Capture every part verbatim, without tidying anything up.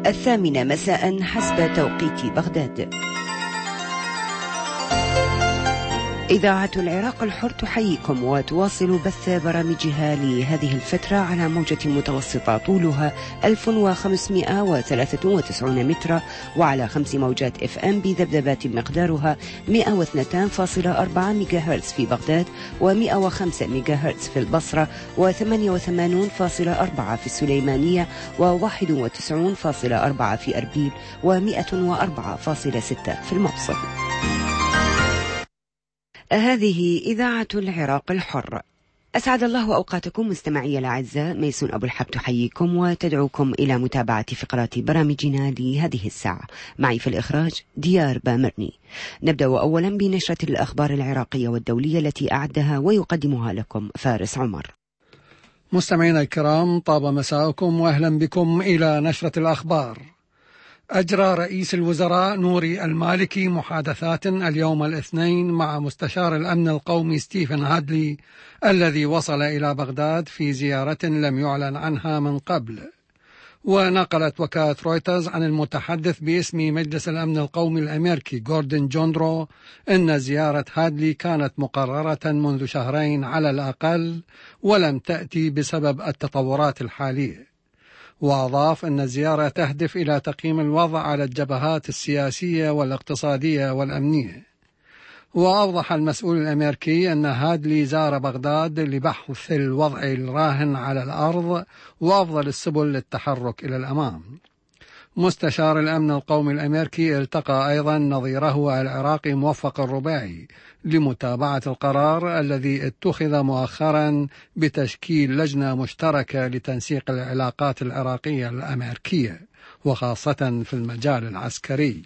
الثامنة مساء حسب توقيت بغداد. إذاعة العراق الحر تحييكم وتواصل بث برامجها لهذه الفترة على موجة متوسطة طولها ألف وخمسمائة وثلاثة وتسعين مترا وعلى خمس موجات اف ام بذبذبات مقدارها مئة واثنين فاصلة أربعة ميجا هرتز في بغداد ومئة وخمسة ميجا هرتز في البصرة وثمانية وثمانين فاصلة أربعة في السليمانية وواحد وتسعين فاصلة أربعة في أربيل ومئة وأربعة فاصلة ستة في الموصل. هذه إذاعة العراق الحر. أسعد الله أوقاتكم مستمعي الأعزاء. ميسون أبو الحب تحييكم وتدعوكم إلى متابعة فقرات برامجنا لهذه الساعة. معي في الإخراج ديار بامرني. نبدأ أولا بنشرة الأخبار العراقية والدولية التي أعدها ويقدمها لكم فارس عمر. مستمعينا الكرام، طاب مساءكم وأهلا بكم إلى نشرة الأخبار. أجرى رئيس الوزراء نوري المالكي محادثات اليوم الاثنين مع مستشار الأمن القومي ستيفن هادلي الذي وصل إلى بغداد في زيارة لم يعلن عنها من قبل. ونقلت وكالة رويترز عن المتحدث باسم مجلس الأمن القومي الأمريكي غوردن جوندرو أن زيارة هادلي كانت مقررة منذ شهرين على الأقل ولم تأتي بسبب التطورات الحالية. وأضاف أن الزيارة تهدف إلى تقييم الوضع على الجبهات السياسية والاقتصادية والأمنية. وأوضح المسؤول الأمريكي أن هادلي زار بغداد لبحث الوضع الراهن على الأرض وأفضل السبل للتحرك إلى الأمام. مستشار الأمن القومي الأمريكي التقى أيضا نظيره العراقي موفق الرباعي لمتابعة القرار الذي اتخذ مؤخرا بتشكيل لجنة مشتركة لتنسيق العلاقات العراقية الأمريكية وخاصة في المجال العسكري.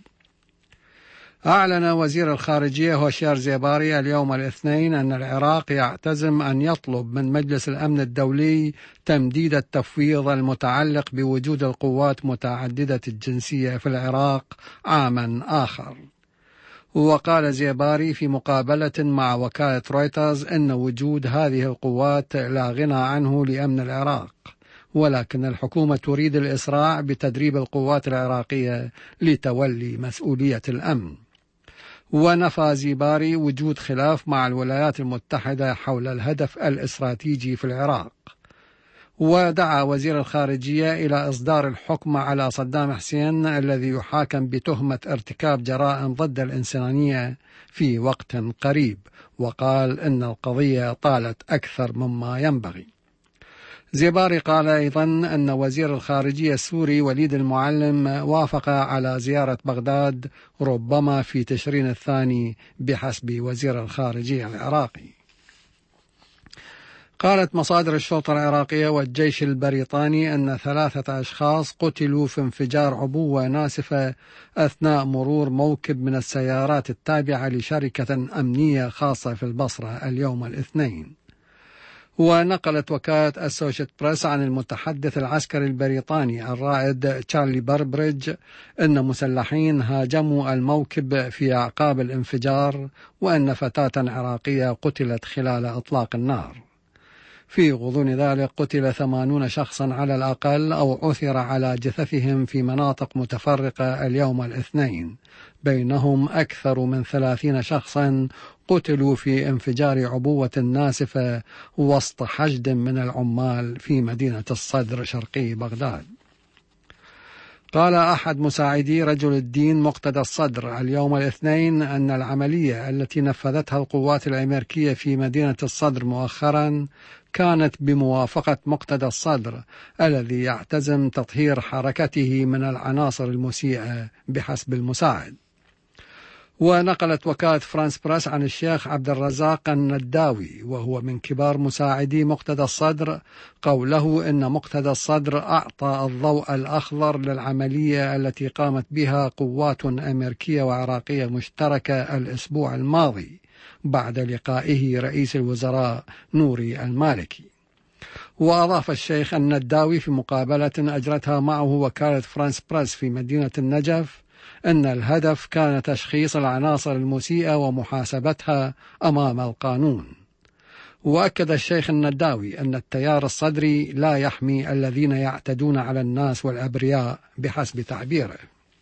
أعلن وزير الخارجية هوشيار زيباري اليوم الاثنين أن العراق يعتزم أن يطلب من مجلس الأمن الدولي تمديد التفويض المتعلق بوجود القوات متعددة الجنسية في العراق عاما آخر. وقال زيباري في مقابلة مع وكالة رويترز أن وجود هذه القوات لا غنى عنه لأمن العراق، ولكن الحكومة تريد الإسراع بتدريب القوات العراقية لتولي مسؤولية الأمن. ونفى زيباري وجود خلاف مع الولايات المتحدة حول الهدف الاستراتيجي في العراق. ودعا وزير الخارجية إلى إصدار الحكم على صدام حسين الذي يحاكم بتهمة ارتكاب جرائم ضد الإنسانية في وقت قريب، وقال إن القضية طالت أكثر مما ينبغي. زيباري قال أيضا أن وزير الخارجية السوري وليد المعلم وافق على زيارة بغداد ربما في تشرين الثاني بحسب وزير الخارجية العراقي. قالت مصادر الشرطة العراقية والجيش البريطاني أن ثلاثة أشخاص قتلوا في انفجار عبوة ناسفة أثناء مرور موكب من السيارات التابعة لشركة أمنية خاصة في البصرة اليوم الاثنين. ونقلت وكالة أسوشيت بريس عن المتحدث العسكري البريطاني الرائد تشارلي بربريدج أن مسلحين هاجموا الموكب في أعقاب الانفجار وأن فتاة عراقية قتلت خلال إطلاق النار. في غضون ذلك قتل ثمانون شخصا على الأقل أو عثر على جثثهم في مناطق متفرقة اليوم الاثنين، بينهم أكثر من ثلاثين شخصا قتلوا في انفجار عبوة ناسفة وسط حشد من العمال في مدينة الصدر شرقي بغداد. قال أحد مساعدي رجل الدين مقتدى الصدر اليوم الاثنين أن العملية التي نفذتها القوات الأمريكية في مدينة الصدر مؤخرا كانت بموافقة مقتدى الصدر الذي يعتزم تطهير حركته من العناصر المسيئة بحسب المساعد. ونقلت وكالة فرانس بريس عن الشيخ عبد الرزاق النداوي وهو من كبار مساعدي مقتدى الصدر قوله إن مقتدى الصدر أعطى الضوء الأخضر للعملية التي قامت بها قوات أمريكية وعراقية مشتركة الأسبوع الماضي بعد لقائه رئيس الوزراء نوري المالكي. وأضاف الشيخ النداوي في مقابلة أجرتها معه وكالة فرانس بريس في مدينة النجف أن الهدف كان تشخيص العناصر المسيئة ومحاسبتها أمام القانون. وأكد الشيخ النداوي أن التيار الصدري لا يحمي الذين يعتدون على الناس والأبرياء بحسب تعبيره.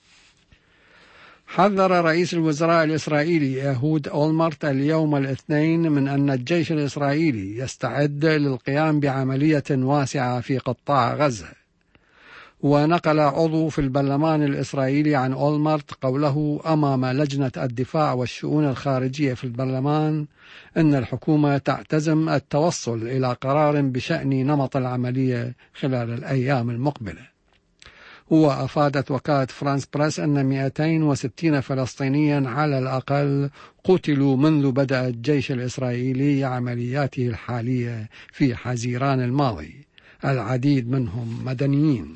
حذر رئيس الوزراء الإسرائيلي إيهود أولمرت اليوم الاثنين من أن الجيش الإسرائيلي يستعد للقيام بعملية واسعة في قطاع غزة. ونقل عضو في البرلمان الإسرائيلي عن أولمرت قوله أمام لجنة الدفاع والشؤون الخارجية في البرلمان أن الحكومة تعتزم التوصل إلى قرار بشأن نمط العملية خلال الأيام المقبلة. وأفادت وكالة فرانس بريس أن مئتين وستين فلسطينيا على الأقل قتلوا منذ بدأ الجيش الإسرائيلي عملياته الحالية في حزيران الماضي، العديد منهم مدنيين.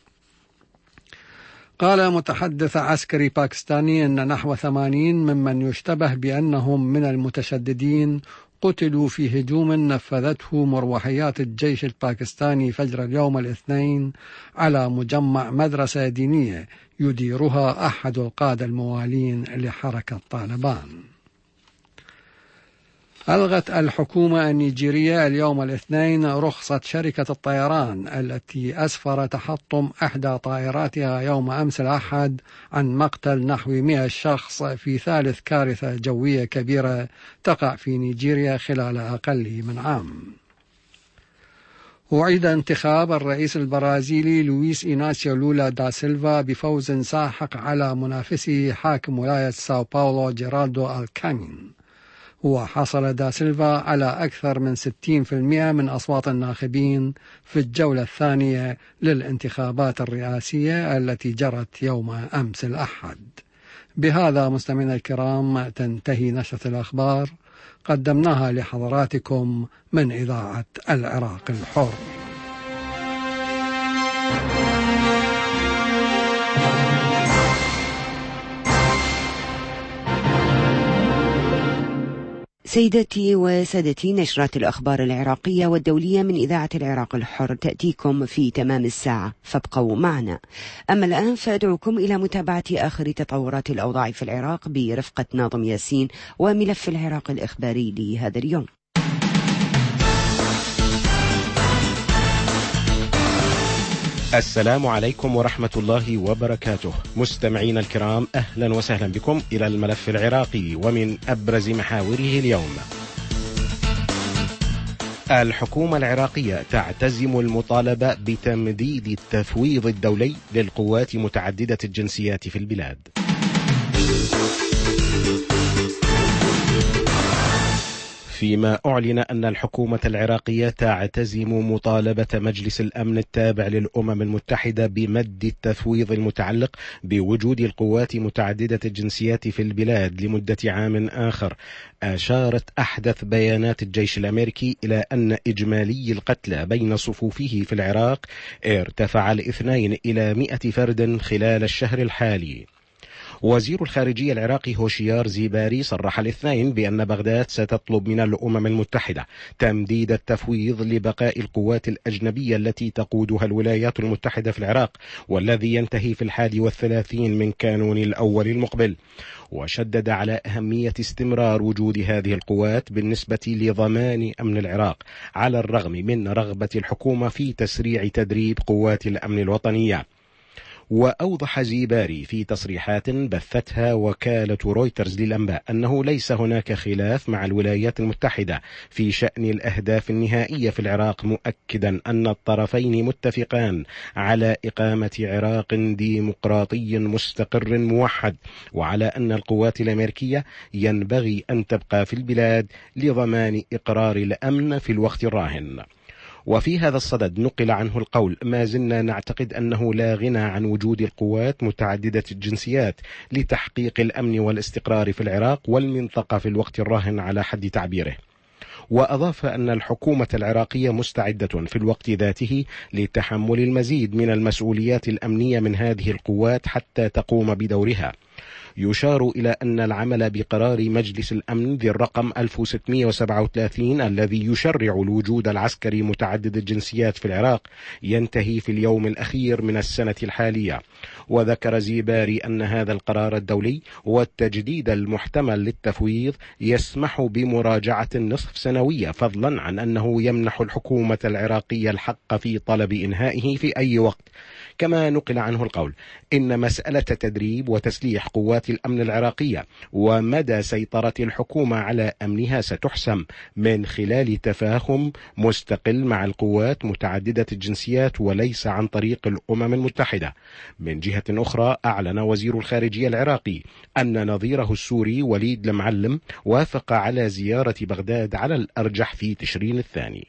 قال متحدث عسكري باكستاني أن نحو ثمانين ممن يشتبه بأنهم من المتشددين قتلوا في هجوم نفذته مروحيات الجيش الباكستاني فجر اليوم الاثنين على مجمع مدرسة دينية يديرها أحد القادة الموالين لحركة طالبان. ألغت الحكومة النيجيرية اليوم الاثنين رخصة شركة الطيران التي أسفر تحطم إحدى طائراتها يوم أمس الأحد عن مقتل نحو مئة شخص في ثالث كارثة جوية كبيرة تقع في نيجيريا خلال أقل من عام. أعيد انتخاب الرئيس البرازيلي لويس إيناسيو لولا دا سيلفا بفوز ساحق على منافسه حاكم ولاية ساو باولو جيرالدو الكامين. وحصل دا سيلفا على أكثر من ستين بالمئة من أصوات الناخبين في الجولة الثانية للانتخابات الرئاسية التي جرت يوم أمس الأحد. بهذا مستمعينا الكرام تنتهي نشرة الأخبار قدمناها لحضراتكم من إذاعة العراق الحر. سيداتي وسادتي، نشرات الأخبار العراقية والدولية من إذاعة العراق الحر تأتيكم في تمام الساعة، فابقوا معنا. أما الآن فأدعوكم إلى متابعة آخر تطورات الأوضاع في العراق برفقة ناظم ياسين وملف العراق الإخباري لهذا اليوم. السلام عليكم ورحمة الله وبركاته. مستمعين الكرام، أهلا وسهلا بكم إلى الملف العراقي ومن أبرز محاوره اليوم. الحكومة العراقية تعتزم المطالبة بتمديد التفويض الدولي للقوات متعددة الجنسيات في البلاد. فيما أعلن أن الحكومة العراقية تعتزم مطالبة مجلس الأمن التابع للأمم المتحدة بمد التفويض المتعلق بوجود القوات متعددة الجنسيات في البلاد لمدة عام آخر. أشارت أحدث بيانات الجيش الأمريكي إلى أن إجمالي القتلى بين صفوفه في العراق ارتفع الاثنين إلى مئة فرد خلال الشهر الحالي. وزير الخارجية العراقي هوشيار زيباري صرح الاثنين بأن بغداد ستطلب من الأمم المتحدة تمديد التفويض لبقاء القوات الأجنبية التي تقودها الولايات المتحدة في العراق، والذي ينتهي في الحادي والثلاثين من كانون الأول المقبل. وشدد على أهمية استمرار وجود هذه القوات بالنسبة لضمان أمن العراق، على الرغم من رغبة الحكومة في تسريع تدريب قوات الأمن الوطنية. وأوضح زيباري في تصريحات بثتها وكالة رويترز للأنباء أنه ليس هناك خلاف مع الولايات المتحدة في شأن الأهداف النهائية في العراق، مؤكدا أن الطرفين متفقان على إقامة عراق ديمقراطي مستقر موحد، وعلى أن القوات الأمريكية ينبغي أن تبقى في البلاد لضمان إقرار الأمن في الوقت الراهن. وفي هذا الصدد نقل عنه القول: ما زلنا نعتقد أنه لا غنى عن وجود القوات متعددة الجنسيات لتحقيق الأمن والاستقرار في العراق والمنطقة في الوقت الراهن على حد تعبيره. وأضاف أن الحكومة العراقية مستعدة في الوقت ذاته لتحمل المزيد من المسؤوليات الأمنية من هذه القوات حتى تقوم بدورها. يشار إلى أن العمل بقرار مجلس الأمن ذي الرقم ألف وستمائة وسبعة وثلاثين الذي يشرع الوجود العسكري متعدد الجنسيات في العراق ينتهي في اليوم الأخير من السنة الحالية. وذكر زيباري أن هذا القرار الدولي والتجديد المحتمل للتفويض يسمح بمراجعة نصف سنوية، فضلا عن أنه يمنح الحكومة العراقية الحق في طلب إنهائه في أي وقت. كما نقل عنه القول إن مسألة تدريب وتسليح قوات الأمن العراقية ومدى سيطرة الحكومة على أمنها ستحسم من خلال تفاهم مستقل مع القوات متعددة الجنسيات وليس عن طريق الأمم المتحدة. من جهة أخرى، أعلن وزير الخارجية العراقي أن نظيره السوري وليد المعلم وافق على زيارة بغداد على الأرجح في تشرين الثاني.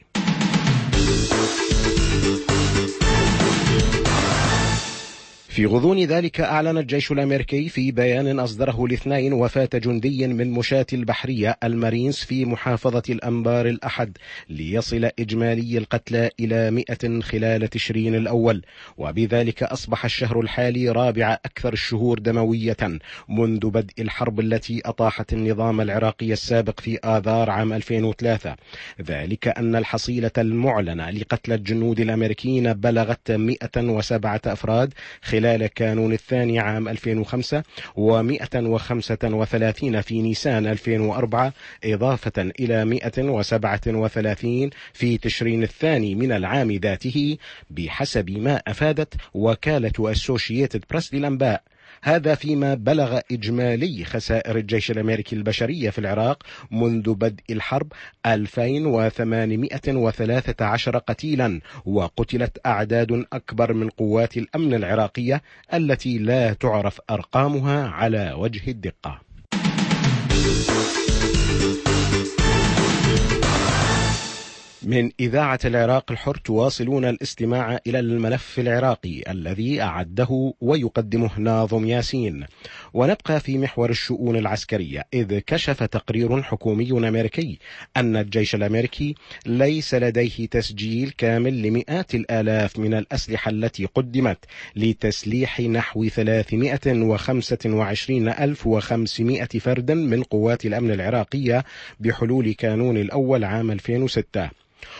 في غضون ذلك، أعلن الجيش الأمريكي في بيان أصدره الاثنين وفاة جندي من مشاة البحرية المارينز في محافظة الأنبار الأحد، ليصل إجمالي القتلى إلى مئة خلال تشرين الأول، وبذلك أصبح الشهر الحالي رابع أكثر الشهور دموية منذ بدء الحرب التي أطاحت النظام العراقي السابق في آذار عام ألفين وثلاثة. ذلك أن الحصيلة المعلنة لقتلى الجنود الأمريكيين بلغت مئة وسبعة أفراد خلال كانون الثاني عام ألفين وخمسة ومئة وخمسة وثلاثين في نيسان ألفين وأربعة، إضافة إلى مئة وسبعة وثلاثين في تشرين الثاني من العام ذاته، بحسب ما أفادت وكالة أسوشييتد بريس للأنباء. هذا فيما بلغ إجمالي خسائر الجيش الأمريكي البشرية في العراق منذ بدء الحرب ألفين وثمانمئة وثلاثة عشر قتيلا، وقتلت أعداد أكبر من قوات الأمن العراقية التي لا تعرف أرقامها على وجه الدقة. من إذاعة العراق الحر تواصلون الاستماع إلى الملف العراقي الذي أعده ويقدمه ناظم ياسين. ونبقى في محور الشؤون العسكرية، إذ كشف تقرير حكومي أمريكي أن الجيش الأمريكي ليس لديه تسجيل كامل لمئات الآلاف من الأسلحة التي قدمت لتسليح نحو ثلاثمئة وخمسة وعشرين ألف وخمسمئة فرد من قوات الأمن العراقية بحلول كانون الأول عام ألفين وستة.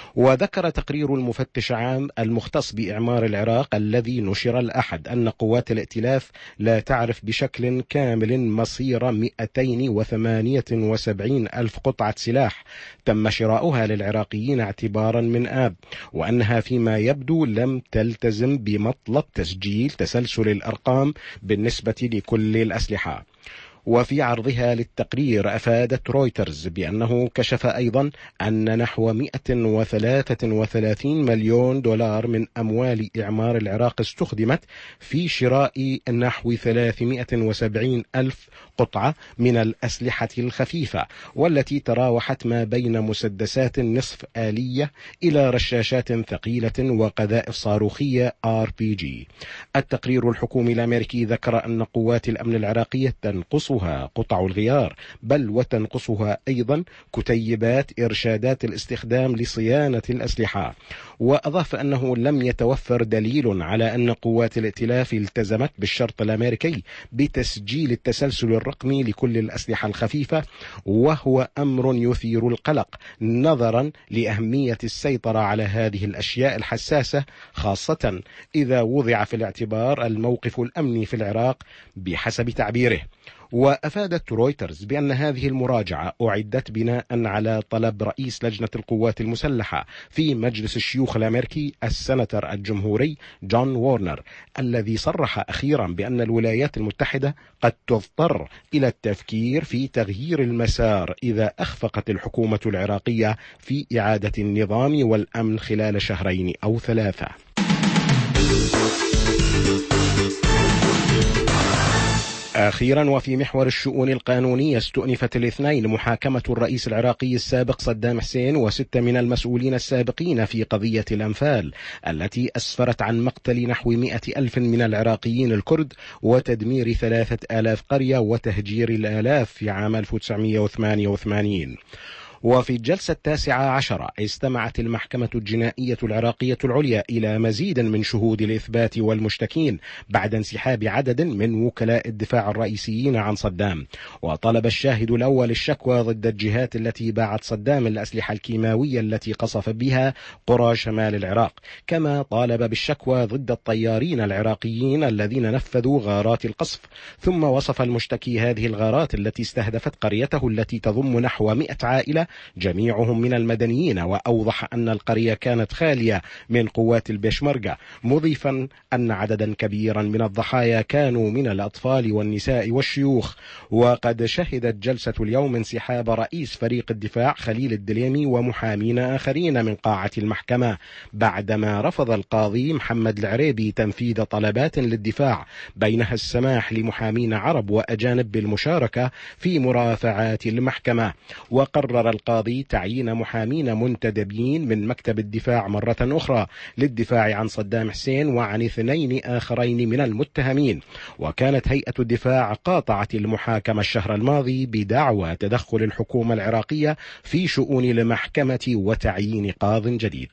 وذكر تقرير المفتش العام المختص بإعمار العراق الذي نشر الأحد أن قوات الائتلاف لا تعرف بشكل كامل مصير مئتين وثمانية وسبعين ألف قطعة سلاح تم شراؤها للعراقيين اعتبارا من آب، وأنها فيما يبدو لم تلتزم بمطلب تسجيل تسلسل الأرقام بالنسبة لكل الأسلحة. وفي عرضها للتقرير أفادت رويترز بأنه كشف أيضا أن نحو مئة وثلاثة وثلاثين مليون دولار من أموال إعمار العراق استخدمت في شراء نحو ثلاثمئة وسبعين ألف قطعة من الأسلحة الخفيفة، والتي تراوحت ما بين مسدسات نصف آلية إلى رشاشات ثقيلة وقذائف صاروخية آر بي جي. التقرير الحكومي الأمريكي ذكر أن قوات الأمن العراقية تنقص قطع الغيار، بل وتنقصها أيضا كتيبات إرشادات الاستخدام لصيانة الأسلحة. وأضاف أنه لم يتوفر دليل على أن قوات الائتلاف التزمت بالشرط الأمريكي بتسجيل التسلسل الرقمي لكل الأسلحة الخفيفة، وهو أمر يثير القلق نظرا لأهمية السيطرة على هذه الأشياء الحساسة، خاصة إذا وضع في الاعتبار الموقف الأمني في العراق بحسب تعبيره. وأفادت رويترز بأن هذه المراجعة أعدت بناء على طلب رئيس لجنة القوات المسلحة في مجلس الشيوخ الأمريكي السناتور الجمهوري جون وورنر، الذي صرح أخيرا بأن الولايات المتحدة قد تضطر إلى التفكير في تغيير المسار إذا أخفقت الحكومة العراقية في إعادة النظام والأمن خلال شهرين أو ثلاثة. أخيرا، وفي محور الشؤون القانونية، استؤنفت الاثنين محاكمة الرئيس العراقي السابق صدام حسين وستة من المسؤولين السابقين في قضية الأنفال التي أسفرت عن مقتل نحو مئة ألف من العراقيين الكرد وتدمير ثلاثة آلاف قرية وتهجير الآلاف في عام ألف وتسعمئة وثمانية وثمانين. وفي الجلسة التاسعة عشرة استمعت المحكمة الجنائية العراقية العليا إلى مزيد من شهود الإثبات والمشتكين بعد انسحاب عدد من وكلاء الدفاع الرئيسيين عن صدام. وطلب الشاهد الأول الشكوى ضد الجهات التي باعت صدام الأسلحة الكيماوية التي قصف بها قرى شمال العراق، كما طالب بالشكوى ضد الطيارين العراقيين الذين نفذوا غارات القصف. ثم وصف المشتكي هذه الغارات التي استهدفت قريته التي تضم نحو مئة عائلة جميعهم من المدنيين، وأوضح أن القرية كانت خالية من قوات البيشمركة، مضيفا أن عددا كبيرا من الضحايا كانوا من الأطفال والنساء والشيوخ. وقد شهدت جلسة اليوم انسحاب رئيس فريق الدفاع خليل الدليمي ومحامين آخرين من قاعة المحكمة بعدما رفض القاضي محمد العريبي تنفيذ طلبات للدفاع، بينها السماح لمحامين عرب وأجانب بالمشاركة في مرافعات المحكمة. وقرر القاضي تعيين محامين منتدبين من مكتب الدفاع مرة أخرى للدفاع عن صدام حسين وعن اثنين آخرين من المتهمين. وكانت هيئة الدفاع قاطعت المحاكمة الشهر الماضي بدعوى تدخل الحكومة العراقية في شؤون المحكمة وتعيين قاض جديد.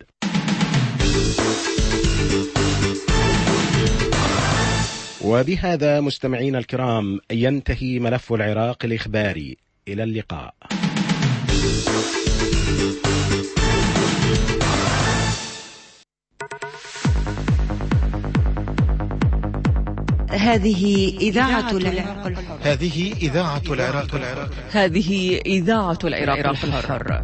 وبهذا مستمعين الكرام ينتهي ملف العراق الإخباري. إلى اللقاء. هذه إذاعة العراق الحر. هذه إذاعة العراق الحر. هذه إذاعة العراق الحر.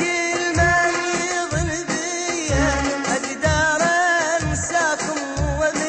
أقدر أنساكم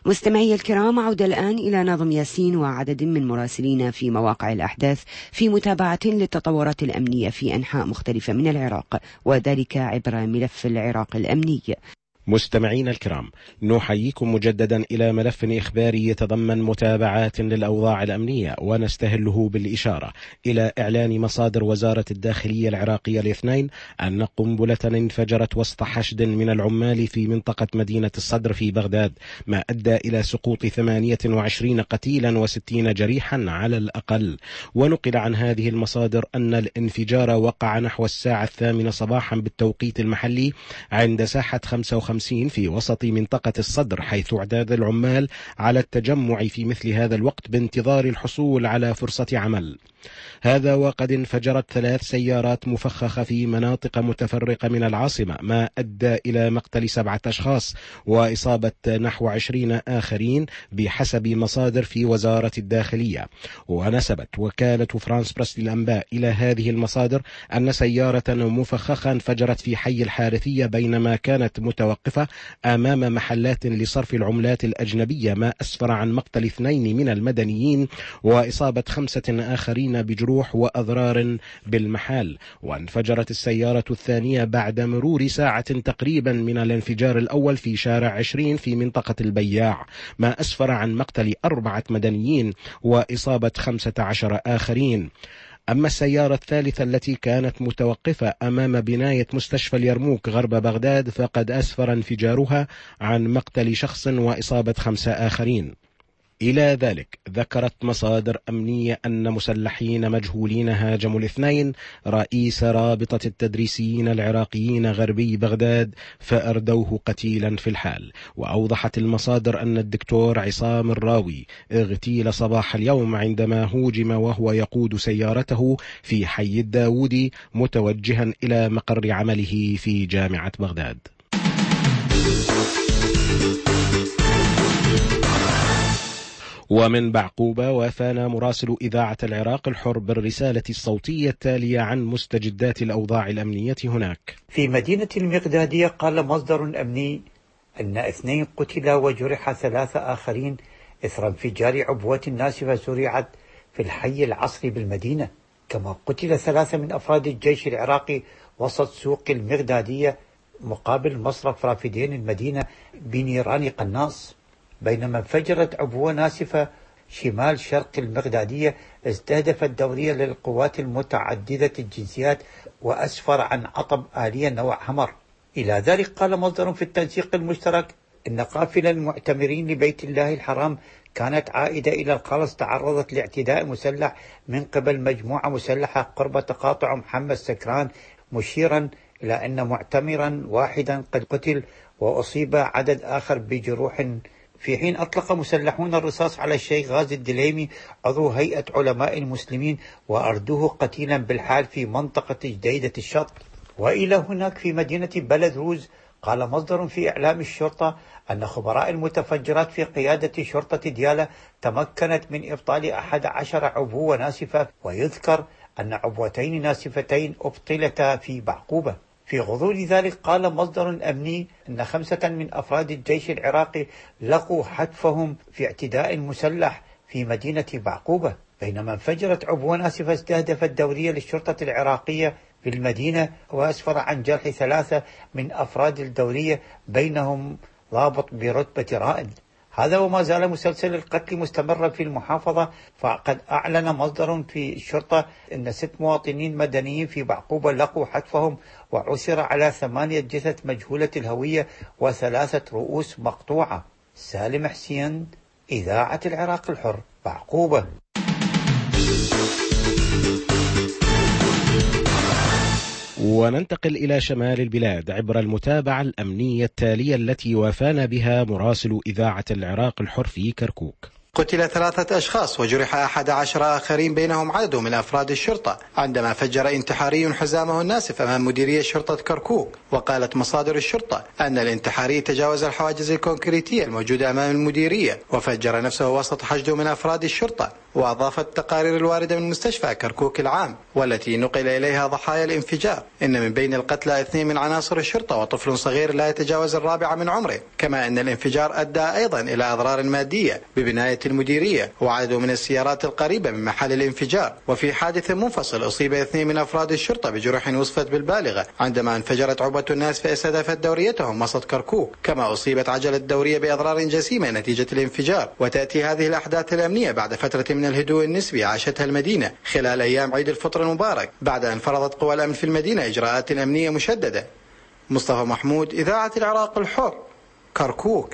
مستمعي الكرام، عودة الآن إلى ناظم ياسين وعدد من مراسلينا في مواقع الأحداث في متابعة للتطورات الأمنية في أنحاء مختلفة من العراق، وذلك عبر ملف العراق الأمني. مستمعين الكرام، نحييكم مجددا إلى ملف إخباري يتضمن متابعات للأوضاع الأمنية، ونستهله بالإشارة إلى إعلان مصادر وزارة الداخلية العراقية الاثنين أن قنبلة انفجرت وسط حشد من العمال في منطقة مدينة الصدر في بغداد، ما أدى إلى سقوط ثمانية وعشرين قتيلا وستين جريحا على الأقل. ونقل عن هذه المصادر أن الانفجار وقع نحو الساعة الثامنة صباحا بالتوقيت المحلي عند ساحة خمسة وخمسين في وسط منطقة الصدر، حيث اعتاد العمال على التجمع في مثل هذا الوقت بانتظار الحصول على فرصة عمل. هذا وقد انفجرت ثلاث سيارات مفخخة في مناطق متفرقة من العاصمة، ما أدى إلى مقتل سبعة أشخاص وإصابة نحو عشرين آخرين بحسب مصادر في وزارة الداخلية. ونسبت وكالة فرانس بريس للأنباء إلى هذه المصادر أن سيارة مفخخة انفجرت في حي الحارثية بينما كانت متوقفة أمام محلات لصرف العملات الأجنبية، ما أسفر عن مقتل اثنين من المدنيين وإصابة خمسة آخرين بجروح وأضرار بالمحال. وانفجرت السيارة الثانية بعد مرور ساعة تقريبا من الانفجار الأول في شارع عشرين في منطقة البياع، ما أسفر عن مقتل أربعة مدنيين وإصابة خمسة عشر آخرين. أما السيارة الثالثة التي كانت متوقفة أمام بناية مستشفى اليرموك غرب بغداد فقد أسفر انفجارها عن مقتل شخص وإصابة خمسة آخرين. إلى ذلك ذكرت مصادر أمنية أن مسلحين مجهولين هاجموا الاثنين رئيس رابطة التدريسيين العراقيين غربي بغداد فأردوه قتيلا في الحال. وأوضحت المصادر أن الدكتور عصام الراوي اغتيل صباح اليوم عندما هوجم وهو يقود سيارته في حي الداودي متوجها إلى مقر عمله في جامعة بغداد. ومن بعقوبة وافانا مراسل إذاعة العراق الحر بالرسالة الصوتية التالية عن مستجدات الأوضاع الأمنية هناك. في مدينة المقدادية قال مصدر أمني أن اثنين قتلا وجرح ثلاثة آخرين إثر انفجار عبوة ناسفة زرعت في الحي العصري بالمدينة، كما قتل ثلاثة من أفراد الجيش العراقي وسط سوق المقدادية مقابل مصرف رافدين المدينة بنيران قناص، بينما انفجرت عبوة ناسفة شمال شرق المقدادية استهدفت دورية للقوات المتعددة الجنسيات وأسفر عن عطب آلية نوع همر. إلى ذلك قال مصدر في التنسيق المشترك إن قافلة المعتمرين لبيت الله الحرام كانت عائدة إلى الخلص تعرضت لاعتداء مسلح من قبل مجموعة مسلحة قرب تقاطع محمد سكران، مشيرا إلى أن معتمرا واحدا قد قتل وأصيب عدد آخر بجروح، في حين أطلق مسلحون الرصاص على الشيخ غازي الدليمي عضو هيئة علماء المسلمين وأردوه قتيلا بالحال في منطقة جديدة الشط. وإلى هناك في مدينة بلد روز قال مصدر في إعلام الشرطة أن خبراء المتفجرات في قيادة شرطة ديالى تمكنت من إبطال أحد عشر عبوة ناسفة، ويذكر أن عبوتين ناسفتين أبطلتا في بعقوبة. في غضون ذلك قال مصدر أمني أن خمسة من أفراد الجيش العراقي لقوا حتفهم في اعتداء مسلح في مدينة بعقوبة، بينما انفجرت عبوة ناسفة استهدفت دورية للشرطة العراقية في المدينة وأسفر عن جرح ثلاثة من أفراد الدورية بينهم ضابط برتبة رائد. هذا وما زال مسلسل القتل مستمرا في المحافظة، فقد أعلن مصدر في الشرطة أن ست مواطنين مدنيين في بعقوبة لقوا حتفهم وعثر على ثمانية جثث مجهولة الهوية وثلاثة رؤوس مقطوعة. سالم حسين، إذاعة العراق الحر، بعقوبة. وننتقل إلى شمال البلاد عبر المتابعة الأمنية التالية التي وافانا بها مراسل إذاعة العراق الحر في كركوك. قتل ثلاثة أشخاص وجرح أحد عشر آخرين بينهم عدد من أفراد الشرطة عندما فجر انتحاري حزامه الناسف أمام مديرية شرطة كركوك. وقالت مصادر الشرطة أن الانتحاري تجاوز الحواجز الكونكريتية الموجودة أمام المديرية وفجر نفسه وسط حشد من أفراد الشرطة. وأضافت التقارير الواردة من مستشفى كركوك العام والتي نقل إليها ضحايا الانفجار إن من بين القتلى اثنين من عناصر الشرطة وطفل صغير لا يتجاوز الرابعة من عمره، كما أن الانفجار أدى أيضا إلى أضرار مادية ببناية المديرية وعدد من السيارات القريبة من محل الانفجار. وفي حادث منفصل أصيب اثنين من أفراد الشرطة بجروح وصفت بالبالغة عندما انفجرت عبوة الناس فاستهدفت دوريتهم وسط كركوك، كما أصيبت عجلة دورية بأضرار جسيمة نتيجة الانفجار. وتأتي هذه الأحداث الأمنية بعد فترة من الهدوء النسبي عاشتها المدينة خلال أيام عيد الفطر المبارك، بعد أن فرضت قوى الأمن في المدينة إجراءات أمنية مشددة. مصطفى محمود، إذاعة العراق الحر، كركوك.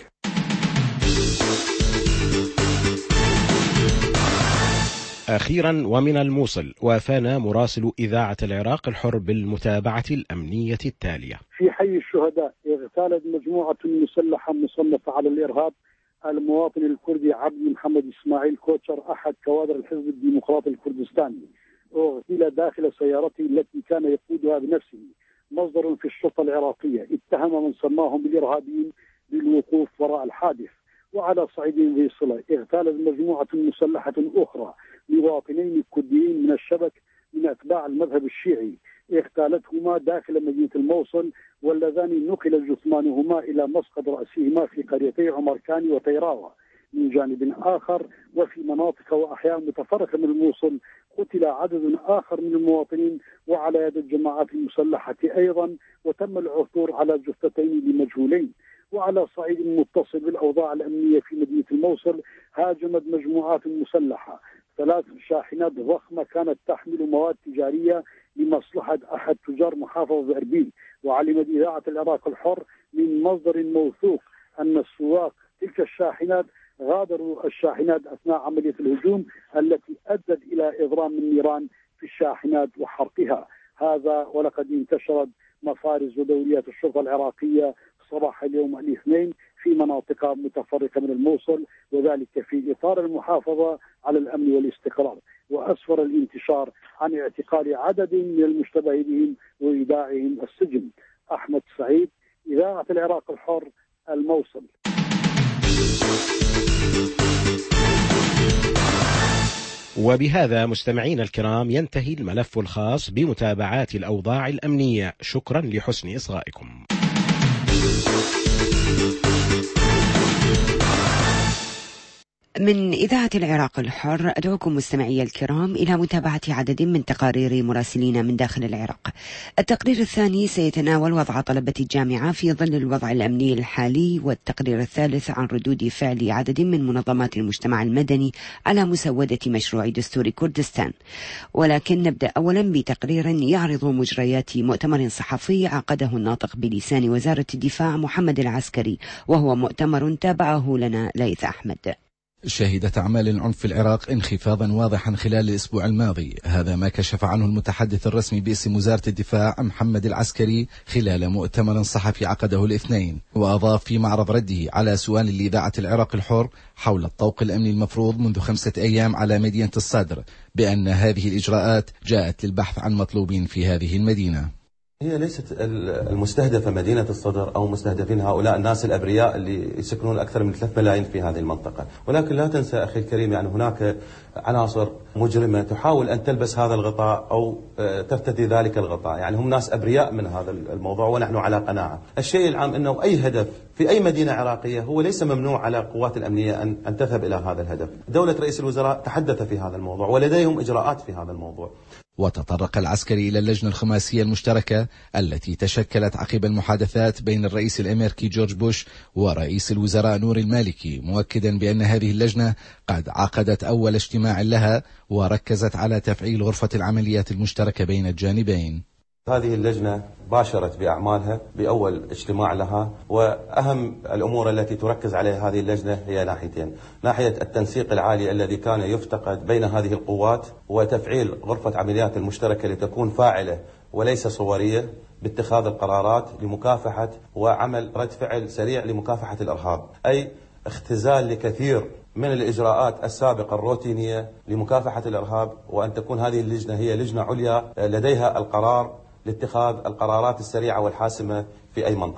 أخيرا ومن الموصل وافانا مراسل إذاعة العراق الحر بالمتابعة الأمنية التالية. في حي الشهداء اغتالت مجموعة مسلحة مصنفة على الإرهاب المواطن الكردي عبد محمد إسماعيل كوتشر أحد كوادر الحزب الديمقراطي الكردستاني، واغتيل داخل سيارته التي كان يقودها بنفسه. مصدر في الشرطة العراقية اتهم من سماهم بالإرهابيين بالوقوف وراء الحادث. وعلى صعيد ذي صلة اغتالت مجموعة مسلحة أخرى مواطنين كرديين من الشبك من أتباع المذهب الشيعي، اغتالتهما داخل مدينة الموصل، واللذان نقل جثمانهما إلى مسقط رأسهما في قريتي عمركاني وتيراوة. من جانب آخر وفي مناطق وأحياء متفرقة من الموصل قتل عدد آخر من المواطنين وعلى يد الجماعات المسلحة أيضا، وتم العثور على جثتين لمجهولين. وعلى صعيد متصل بالأوضاع الأمنية في مدينة الموصل هاجمت مجموعات مسلحة ثلاث شاحنات ضخمة كانت تحمل مواد تجارية لمصلحة أحد تجار محافظة إربيل. وعلمت إذاعة العراق الحر من مصدر موثوق أن السواق تلك الشاحنات غادروا الشاحنات أثناء عملية الهجوم التي أدت إلى إضرام النيران في الشاحنات وحرقها. هذا ولقد انتشرت مفارز ودوريات الشرطة العراقية صباح اليوم الاثنين في مناطق متفرقة من الموصل، وذلك في إطار المحافظة على الأمن والاستقرار. وأسفر الانتشار عن اعتقال عدد من المشتبه بهم وإيداعهم السجن. أحمد سعيد، إذاعة العراق الحر، الموصل. وبهذا مستمعين الكرام ينتهي الملف الخاص بمتابعات الأوضاع الأمنية. شكرا لحسن إصغائكم. من إذاعة العراق الحر أدعوكم مستمعي الكرام إلى متابعة عدد من تقارير مراسلين من داخل العراق. التقرير الثاني سيتناول وضع طلبة الجامعة في ظل الوضع الأمني الحالي، والتقرير الثالث عن ردود فعل عدد من منظمات المجتمع المدني على مسودة مشروع دستور كردستان. ولكن نبدأ أولا بتقرير يعرض مجريات مؤتمر صحفي عقده الناطق بلسان وزارة الدفاع محمد العسكري، وهو مؤتمر تابعه لنا ليث أحمد. شهدت أعمال العنف في العراق انخفاضا واضحا خلال الأسبوع الماضي، هذا ما كشف عنه المتحدث الرسمي باسم وزارة الدفاع محمد العسكري خلال مؤتمر صحفي عقده الاثنين. وأضاف في معرض رده على سؤال لإذاعة العراق الحر حول الطوق الأمني المفروض منذ خمسة أيام على مدينة الصدر بأن هذه الإجراءات جاءت للبحث عن مطلوبين في هذه المدينة. هي ليست المستهدفة مدينة الصدر أو مستهدفين هؤلاء الناس الأبرياء اللي يسكنون أكثر من ثلاثة ملايين في هذه المنطقة، ولكن لا تنسى أخي الكريم يعني هناك عناصر مجرمة تحاول أن تلبس هذا الغطاء أو ترتدي ذلك الغطاء، يعني هم ناس أبرياء من هذا الموضوع ونحن على قناعة. الشيء العام أنه أي هدف في أي مدينة عراقية هو ليس ممنوع على القوات الأمنية أن أن تذهب إلى هذا الهدف. دولة رئيس الوزراء تحدث في هذا الموضوع ولديهم إجراءات في هذا الموضوع. وتطرق العسكري إلى اللجنة الخماسية المشتركة التي تشكلت عقب المحادثات بين الرئيس الأمريكي جورج بوش ورئيس الوزراء نوري المالكي، مؤكدا بأن هذه اللجنة قد عقدت أول اجتماع لها وركزت على تفعيل غرفة العمليات المشتركة بين الجانبين. هذه اللجنة باشرت بأعمالها بأول اجتماع لها، وأهم الأمور التي تركز عليها هذه اللجنة هي ناحيتين: ناحية التنسيق العالي الذي كان يفتقد بين هذه القوات، وتفعيل غرفة عمليات المشتركة لتكون فاعلة وليس صورية باتخاذ القرارات لمكافحة وعمل رد فعل سريع لمكافحة الإرهاب، أي اختزال لكثير من الإجراءات السابقة الروتينية لمكافحة الإرهاب، وأن تكون هذه اللجنة هي لجنة عليا لديها القرار لاتخاذ القرارات السريعة والحاسمة في أي منطقة.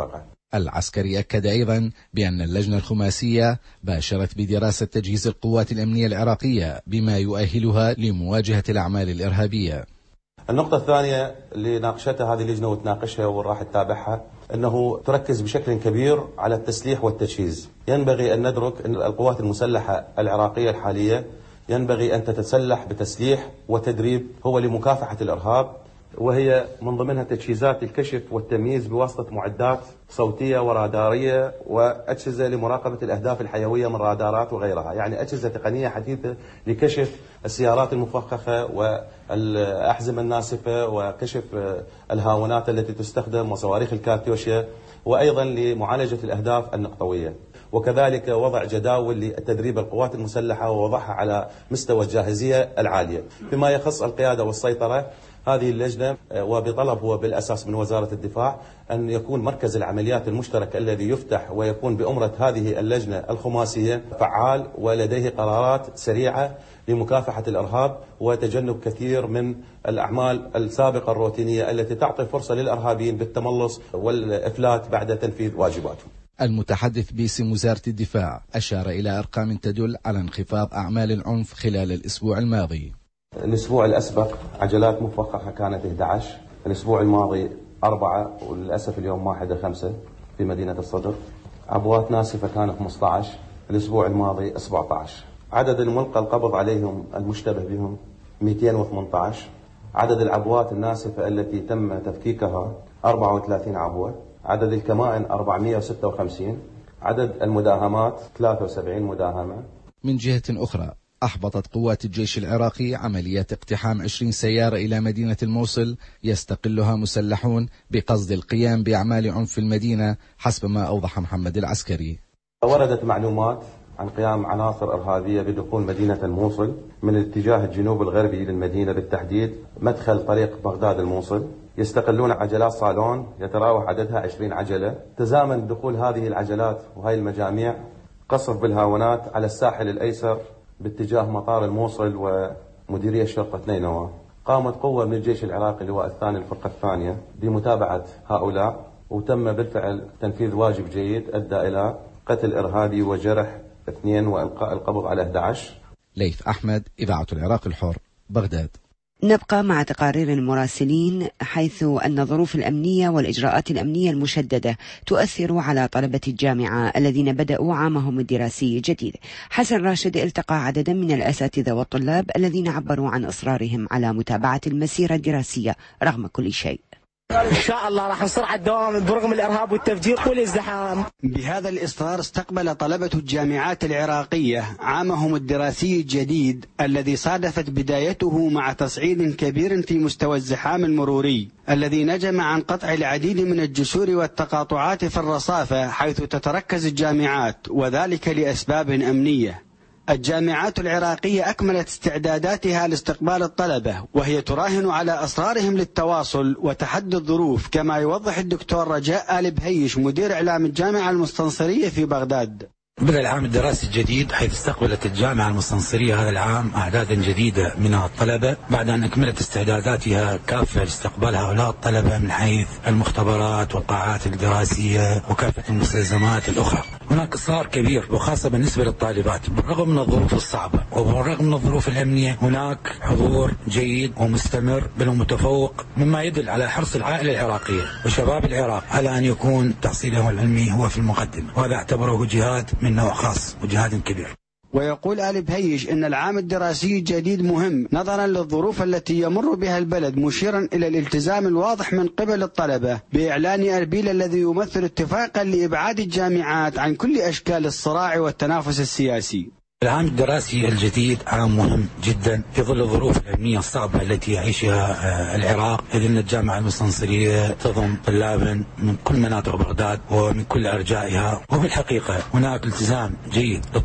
العسكري أكد أيضا بأن اللجنة الخماسية باشرت بدراسة تجهيز القوات الأمنية العراقية بما يؤهلها لمواجهة الأعمال الإرهابية. النقطة الثانية اللي ناقشتها هذه اللجنة وتناقشها وراح تتابعها أنه تركز بشكل كبير على التسليح والتجهيز. ينبغي أن ندرك أن القوات المسلحة العراقية الحالية ينبغي أن تتسلح بتسليح وتدريب هو لمكافحة الإرهاب، وهي من ضمنها تجهيزات الكشف والتمييز بواسطة معدات صوتية ورادارية وأجهزة لمراقبة الأهداف الحيوية من رادارات وغيرها، يعني أجهزة تقنية حديثة لكشف السيارات المفخخة والأحزمة الناسفة وكشف الهاونات التي تستخدم وصواريخ الكاتيوشا، وأيضا لمعالجة الأهداف النقطوية، وكذلك وضع جداول لتدريب القوات المسلحة ووضعها على مستوى الجاهزية العالية. فيما يخص القيادة والسيطرة، هذه اللجنة وبطلب هو بالأساس من وزارة الدفاع أن يكون مركز العمليات المشترك الذي يفتح ويكون بأمرة هذه اللجنة الخماسية فعال ولديه قرارات سريعة لمكافحة الإرهاب وتجنب كثير من الأعمال السابقة الروتينية التي تعطي فرصة للإرهابيين بالتملص والإفلات بعد تنفيذ واجباتهم. المتحدث باسم وزارة الدفاع أشار إلى أرقام تدل على انخفاض أعمال العنف خلال الأسبوع الماضي. الأسبوع الأسبق عجلات مفخخة كانت إحدى عشر، الأسبوع الماضي أربعة، وللأسف اليوم واحدة خمسة في مدينة الصدر. عبوات ناسفة كانت خمسة عشر، الأسبوع الماضي سبعة عشر. عدد الملقى القبض عليهم المشتبه بهم مئتين وثمانية عشر. عدد العبوات الناسفة التي تم تفكيكها أربعة وثلاثين عبوة. عدد الكمائن أربعمئة وستة وخمسين. عدد المداهمات ثلاثة وسبعين مداهمة. من جهة أخرى، أحبطت قوات الجيش العراقي عمليات اقتحام عشرين سيارة إلى مدينة الموصل يستقلها مسلحون بقصد القيام بأعمال عنف في المدينة، حسب ما أوضح محمد العسكري. وردت معلومات عن قيام عناصر إرهابية بدخول مدينة الموصل من الاتجاه الجنوب الغربي للمدينة، بالتحديد مدخل طريق بغداد الموصل. يستقلون عجلات صالون يتراوح عددها عشرين عجلة. تزامن دخول هذه العجلات وهي المجاميع قصف بالهاونات على الساحل الأيسر باتجاه مطار الموصل ومديرية شرطة نينوى. قامت قوة من الجيش العراقي اللواء الثاني الفرقة الثانية بمتابعة هؤلاء، وتم بالفعل تنفيذ واجب جيد أدى إلى قتل إرهابي وجرح اثنين وإلقاء القبض على أحد عشر. ليث أحمد، إذاعة العراق الحر، بغداد. نبقى مع تقارير المراسلين، حيث أن الظروف الأمنية والإجراءات الأمنية المشددة تؤثر على طلبة الجامعة الذين بدأوا عامهم الدراسي الجديد. حسن راشد التقى عددا من الأساتذة والطلاب الذين عبروا عن إصرارهم على متابعة المسيرة الدراسية رغم كل شيء. إن شاء الله راح نصر على الدوام برغم الإرهاب والتفجير والازدحام. بهذا الإصرار استقبل طلبة الجامعات العراقية عامهم الدراسي الجديد الذي صادفت بدايته مع تصعيد كبير في مستوى الزحام المروري الذي نجم عن قطع العديد من الجسور والتقاطعات في الرصافة حيث تتركز الجامعات، وذلك لأسباب أمنية. الجامعات العراقية أكملت استعداداتها لاستقبال الطلبة، وهي تراهن على أصرارهم للتواصل وتحدي الظروف، كما يوضح الدكتور رجاء آل بهيش مدير إعلام الجامعة المستنصرية في بغداد. بدأ العام الدراسي الجديد حيث استقبلت الجامعة المستنصرية هذا العام أعدادا جديدة من الطلبة بعد أن أكملت استعداداتها كافة لاستقبال هؤلاء الطلبة من حيث المختبرات والقاعات الدراسية وكافة المستلزمات الأخرى. هناك إصرار كبير وخاصة بالنسبة للطالبات بالرغم من الظروف الصعبة وبالرغم من الظروف الأمنية، هناك حضور جيد ومستمر بل ومتفوق، مما يدل على حرص العائلة العراقية وشباب العراق على أن يكون تحصيلهم العلمي هو في المقدمة، وهذا اعتبره جهاد من نوع خاص وجهاد كبير. ويقول آل بهيش إن العام الدراسي الجديد مهم نظرا للظروف التي يمر بها البلد، مشيرا إلى الالتزام الواضح من قبل الطلبة بإعلان أربيل الذي يمثل اتفاقا لإبعاد الجامعات عن كل أشكال الصراع والتنافس السياسي. العام الدراسي الجديد عام مهم جدا في ظل الظروف الأمنية الصعبة التي يعيشها العراق، إذ أن الجامعة المستنصرية تضم طلابا من كل مناطق بغداد ومن كل أرجائها، وفي الحقيقة هناك التزام جيد للطلبة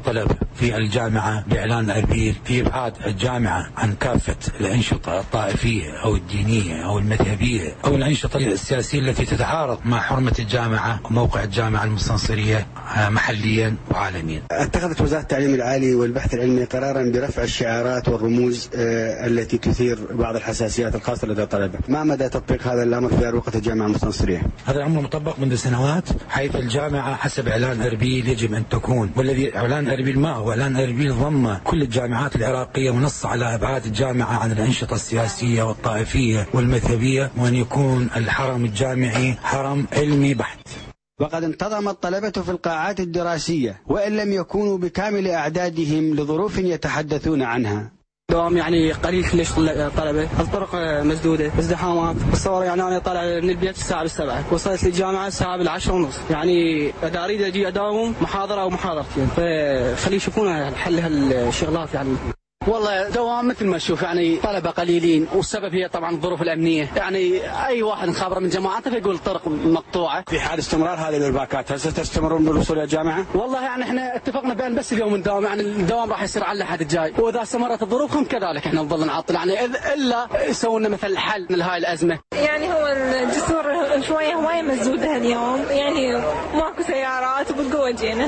في الجامعة بإعلان أربيل في إبعاد الجامعة عن كافة الأنشطة الطائفية أو الدينية أو المذهبية أو الأنشطة السياسية التي تتعارض مع حرمة الجامعة وموقع الجامعة المستنصرية محليا وعالميا. اتخذت وزارة التعليم العالي والبحث العلمي قرارا برفع الشعارات والرموز التي تثير بعض الحساسيات الخاصة لدى الطلبة. ما مدى تطبيق هذا الأمر في أروقة الجامعة المستنصرية؟ هذا الأمر مطبق منذ سنوات، حيث الجامعة حسب إعلان أربيل يجب أن تكون، والذي إعلان أربيل ما هو إعلان أربيل ضم كل الجامعات العراقية ونص على إبعاد الجامعة عن الأنشطة السياسية والطائفية والمذهبية، وأن يكون الحرم الجامعي حرم علمي بحت. وقد انتظم الطلبة في القاعات الدراسية وإن لم يكونوا بكامل أعدادهم لظروف يتحدثون عنها. دوام يعني قليل ليش طلبة، الطرق مسدودة، ازدحامات، الصور يعني أنا طالع من البيت الساعة بالسبعة، وصلت للجامعة الساعة بالعشرة ونص، يعني إذا أريد أجي أداوم محاضرة أو محاضرتين، فخلي يشوفون حل هالشغلات يعني. والله دوام مثل ما تشوف يعني طلبة قليلين، والسبب هي طبعا الظروف الأمنية، يعني أي واحد نخابره من جماعته فيقول الطرق مقطوعة. في حال استمرار هذه الإرباكات هل ستستمرون بالوصول إلى الجامعة؟ والله يعني احنا اتفقنا بأن بس اليوم نداوم، يعني الدوام راح يصير على الأحد الجاي، وإذا استمرت الظروف هم كذلك احنا نظل نعطل، يعني إلا يسوون مثل حل لهاي الأزمة. يعني هو الجسور شوية هواية مسدودة اليوم، يعني ماكو سيارات وبالقوة جينا،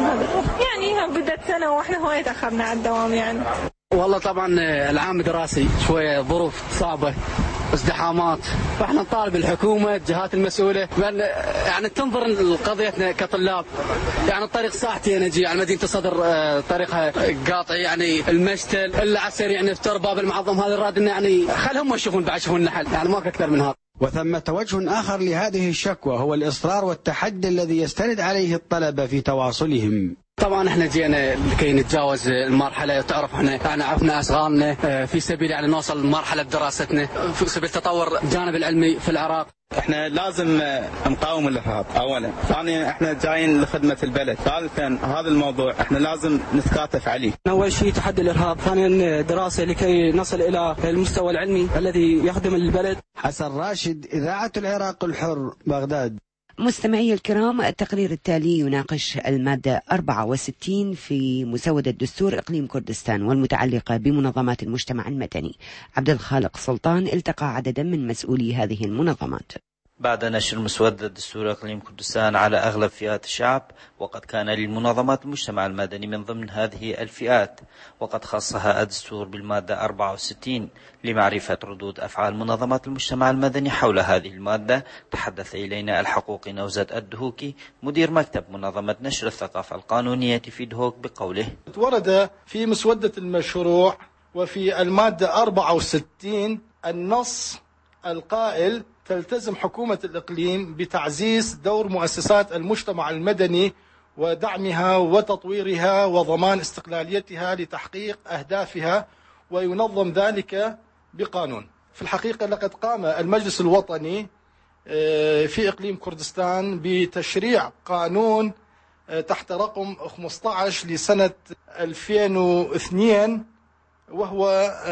يعني بدت سنة وإحنا هواية تأخرنا على الدوام يعني. والله طبعا العام الدراسي شوية ظروف صعبة، ازدحامات، فاحنا نطالب الحكومة الجهات المسؤولة بأن يعني تنظر لقضيتنا كطلاب، يعني الطريق ساعتين نجي على مدينة الصدر طريقها قاطع، يعني المشتل إلا على السريع نفتر باب المعظم، هذا الراد يعني خلهم يشوفون بعد يشوفون النحل، يعني ماكو أكثر من هذا. وثمة وجه آخر لهذه الشكوى هو الإصرار والتحدي الذي يستند عليه الطلبة في تواصلهم. طبعا احنا جينا لكي نتجاوز المرحله، تعرف احنا يعني عرفنا اشغالنا في سبيل يعني نوصل لمرحله دراستنا في سبيل تطور الجانب العلمي في العراق. احنا لازم نقاوم الارهاب اولا، ثانيا احنا جايين لخدمه البلد، ثالثا هذا الموضوع احنا لازم نتكاتف عليه. اول شيء تحدي الارهاب، ثانيا دراسه لكي نصل الى المستوى العلمي الذي يخدم البلد. حسن راشد، إذاعة العراق الحر، بغداد. مستمعي الكرام، التقرير التالي يناقش المادة أربعة وستين في مسودة دستور إقليم كردستان والمتعلقة بمنظمات المجتمع المدني. عبد الخالق سلطان التقى عددا من مسؤولي هذه المنظمات. بعد نشر مسودة دستور إقليم كردستان على أغلب فئات الشعب، وقد كان للمنظمات المجتمع المدني من ضمن هذه الفئات، وقد خصها الدستور بالمادة أربعة وستين لمعرفة ردود أفعال منظمات المجتمع المدني حول هذه المادة. تحدث إلينا الحقوقي نوزد الدهوكي مدير مكتب منظمة نشر الثقافة القانونية في دهوك بقوله: ورد في مسودة المشروع وفي المادة أربعة وستين النص القائل: تلتزم حكومة الإقليم بتعزيز دور مؤسسات المجتمع المدني ودعمها وتطويرها وضمان استقلاليتها لتحقيق أهدافها، وينظم ذلك بقانون. في الحقيقة لقد قام المجلس الوطني في إقليم كردستان بتشريع قانون تحت رقم خمسة عشر لسنة ألفين واثنين، وهو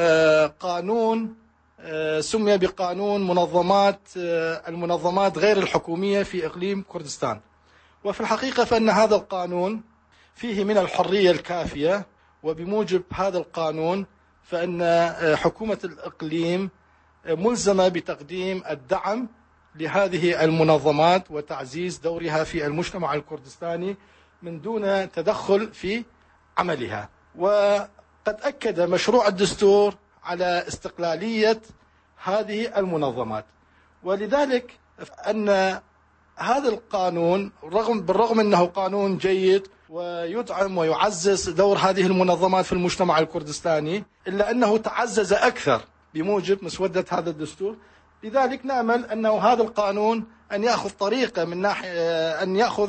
قانون سمي بقانون منظمات المنظمات غير الحكومية في إقليم كردستان. وفي الحقيقة فإن هذا القانون فيه من الحرية الكافية، وبموجب هذا القانون فإن حكومة الإقليم ملزمة بتقديم الدعم لهذه المنظمات وتعزيز دورها في المجتمع الكردستاني من دون تدخل في عملها. وقد أكد مشروع الدستور على استقلالية هذه المنظمات، ولذلك أن هذا القانون رغم بالرغم أنه قانون جيد ويدعم ويعزز دور هذه المنظمات في المجتمع الكردستاني، إلا أنه تعزز أكثر بموجب مسودة هذا الدستور. لذلك نأمل أنه هذا القانون أن يأخذ طريقة من ناحية أن يأخذ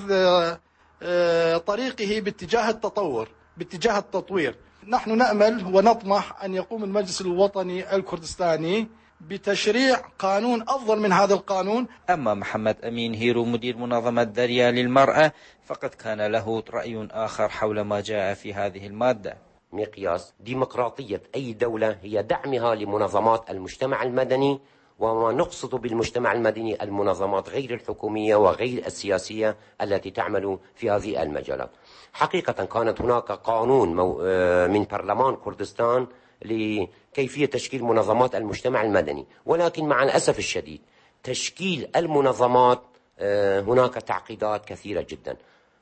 طريقه باتجاه التطور باتجاه التطوير. نحن نأمل ونطمح أن يقوم المجلس الوطني الكردستاني بتشريع قانون أفضل من هذا القانون. أما محمد أمين هيرو مدير منظمة دريا للمرأة فقد كان له رأي آخر حول ما جاء في هذه المادة. مقياس ديمقراطية أي دولة هي دعمها لمنظمات المجتمع المدني وما نقصد بالمجتمع المدني المنظمات غير الحكومية وغير السياسية التي تعمل في هذه المجالات. حقيقة كانت هناك قانون من برلمان كردستان لكيفية تشكيل منظمات المجتمع المدني، ولكن مع الأسف الشديد تشكيل المنظمات هناك تعقيدات كثيرة جدا.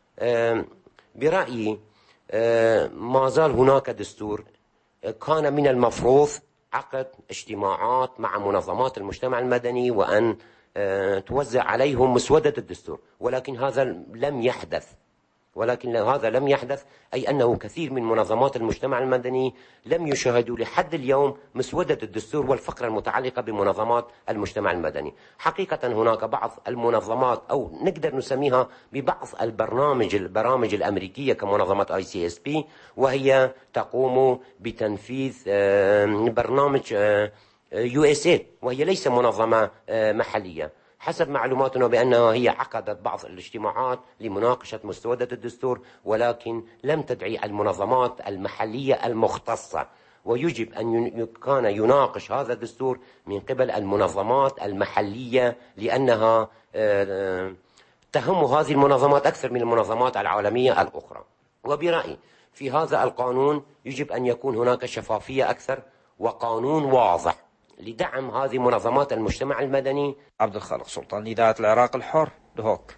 برأيي ما زال هناك دستور، كان من المفروض عقد اجتماعات مع منظمات المجتمع المدني وأن توزع عليهم مسودة الدستور، ولكن هذا لم يحدث ولكن هذا لم يحدث أي أنه كثير من منظمات المجتمع المدني لم يشاهدوا لحد اليوم مسودة الدستور والفقرة المتعلقة بمنظمات المجتمع المدني. حقيقة هناك بعض المنظمات أو نقدر نسميها ببعض البرنامج البرامج الأمريكية كمنظمة آي سي إس بي، وهي تقوم بتنفيذ برنامج يو إس إيه، وهي ليس منظمة محلية. حسب معلوماتنا بأنها هي عقدت بعض الاجتماعات لمناقشة مسودة الدستور، ولكن لم تدعي المنظمات المحلية المختصة، ويجب أن كان يناقش هذا الدستور من قبل المنظمات المحلية، لأنها تهم هذه المنظمات أكثر من المنظمات العالمية الأخرى. وبرأيي في هذا القانون يجب أن يكون هناك شفافية أكثر وقانون واضح لدعم هذه منظمات المجتمع المدني. عبد الخالق سلطان، إذاعة العراق الحر، دهوك.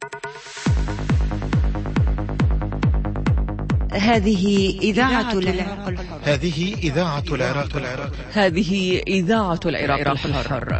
هذه إذاعة العراق الحر. هذه إذاعة العراق الحر. هذه إذاعة العراق الحر.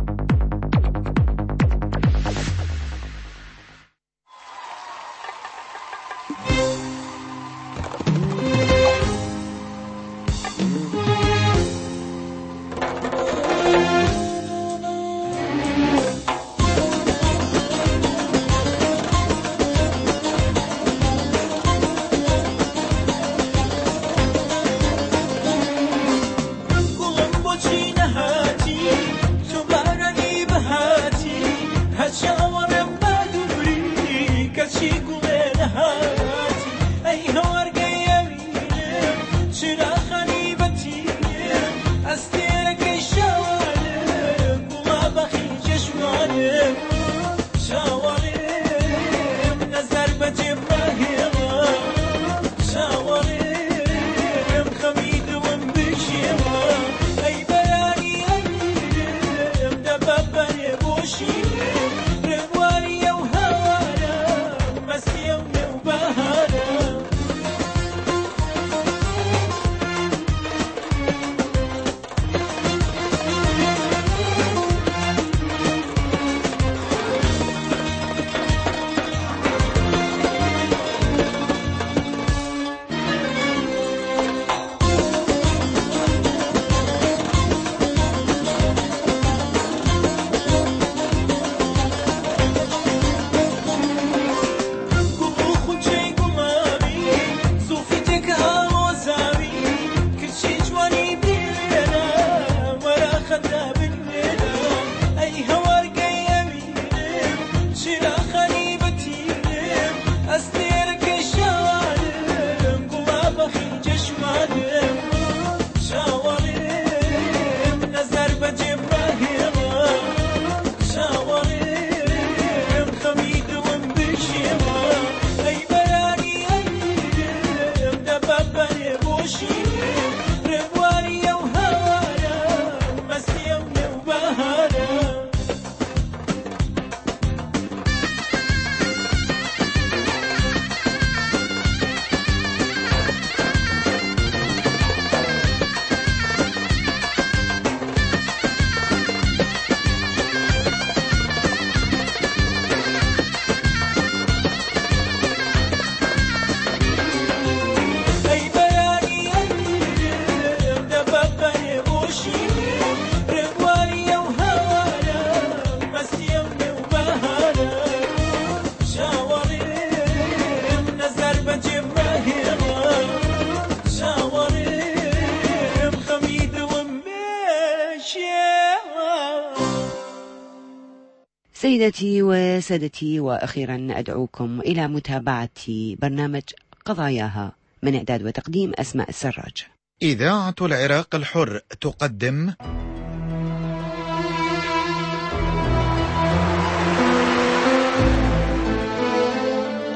سيدتي وسادتي، وأخيرا أدعوكم إلى متابعة برنامج قضاياها من إعداد وتقديم أسماء السراج. إذاعة العراق الحر تقدم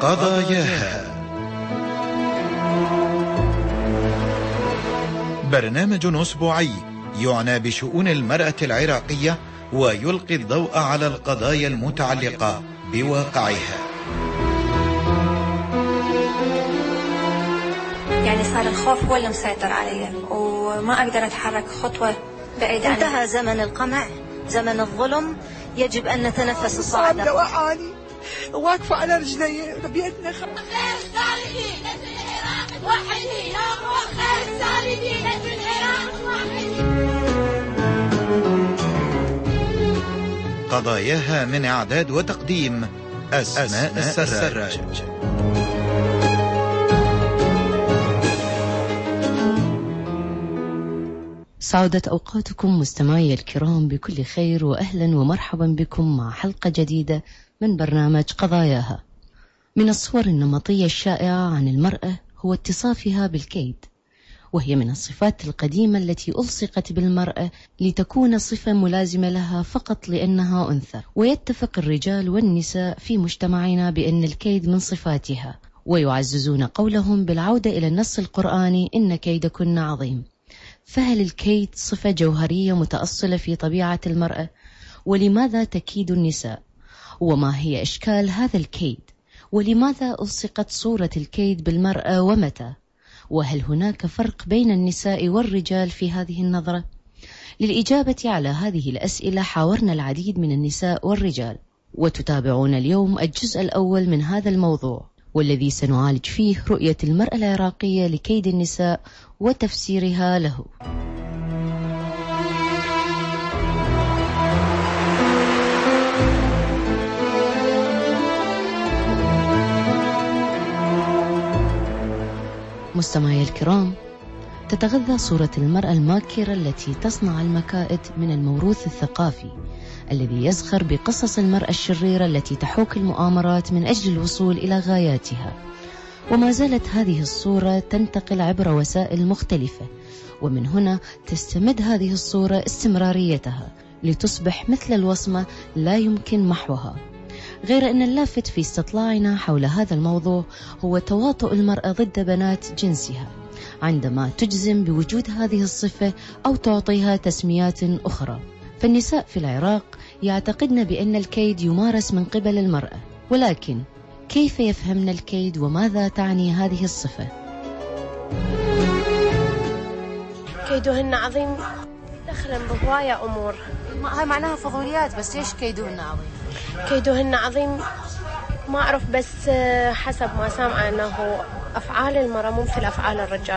قضاياها. برنامج أسبوعي يعنى بشؤون المرأة العراقية ويلقي الضوء على القضايا المتعلقة بواقعها. يعني صار الخوف هو اللي مسيطر علي وما أقدر أتحرك خطوة بعيد عنه. انتهى زمن القمع، زمن الظلم، يجب أن نتنفس الصعدة. وعاني واقفة على رجلي بيدنا خ... قضاياها من إعداد وتقديم أسماء, أسماء السراج. سعدت أوقاتكم مستمعي الكرام بكل خير، وأهلا ومرحبا بكم مع حلقة جديدة من برنامج قضاياها. من الصور النمطية الشائعة عن المرأة هو اتصافها بالكيد، وهي من الصفات القديمة التي ألصقت بالمرأة لتكون صفة ملازمة لها فقط لأنها أنثى. ويتفق الرجال والنساء في مجتمعنا بأن الكيد من صفاتها، ويعززون قولهم بالعودة إلى النص القرآني إن كيدكن عظيم. فهل الكيد صفة جوهرية متأصلة في طبيعة المرأة؟ ولماذا تكيد النساء؟ وما هي أشكال هذا الكيد؟ ولماذا ألصقت صورة الكيد بالمرأة ومتى؟ وهل هناك فرق بين النساء والرجال في هذه النظرة؟ للإجابة على هذه الأسئلة حاورنا العديد من النساء والرجال، وتتابعون اليوم الجزء الأول من هذا الموضوع، والذي سنعالج فيه رؤية المرأة العراقية لكيد النساء وتفسيرها له. مستمعي الكرام، تتغذى صورة المرأة الماكرة التي تصنع المكائد من الموروث الثقافي الذي يزخر بقصص المرأة الشريرة التي تحوك المؤامرات من أجل الوصول إلى غاياتها. وما زالت هذه الصورة تنتقل عبر وسائل مختلفة، ومن هنا تستمد هذه الصورة استمراريتها لتصبح مثل الوصمة لا يمكن محوها. غير أن اللافت في استطلاعنا حول هذا الموضوع هو تواطؤ المرأة ضد بنات جنسها عندما تجزم بوجود هذه الصفة أو تعطيها تسميات أخرى. فالنساء في العراق يعتقدن بأن الكيد يمارس من قبل المرأة، ولكن كيف يفهمن الكيد وماذا تعني هذه الصفة؟ كيدهن عظيم دخلا بهواية أمور. هاي معناها فضوليات، بس ليش كيدهن عظيم؟ كيدهن عظيم ما أعرف، بس حسب ما سامعة أنه أفعال المرأة مو مثل أفعال الرجال.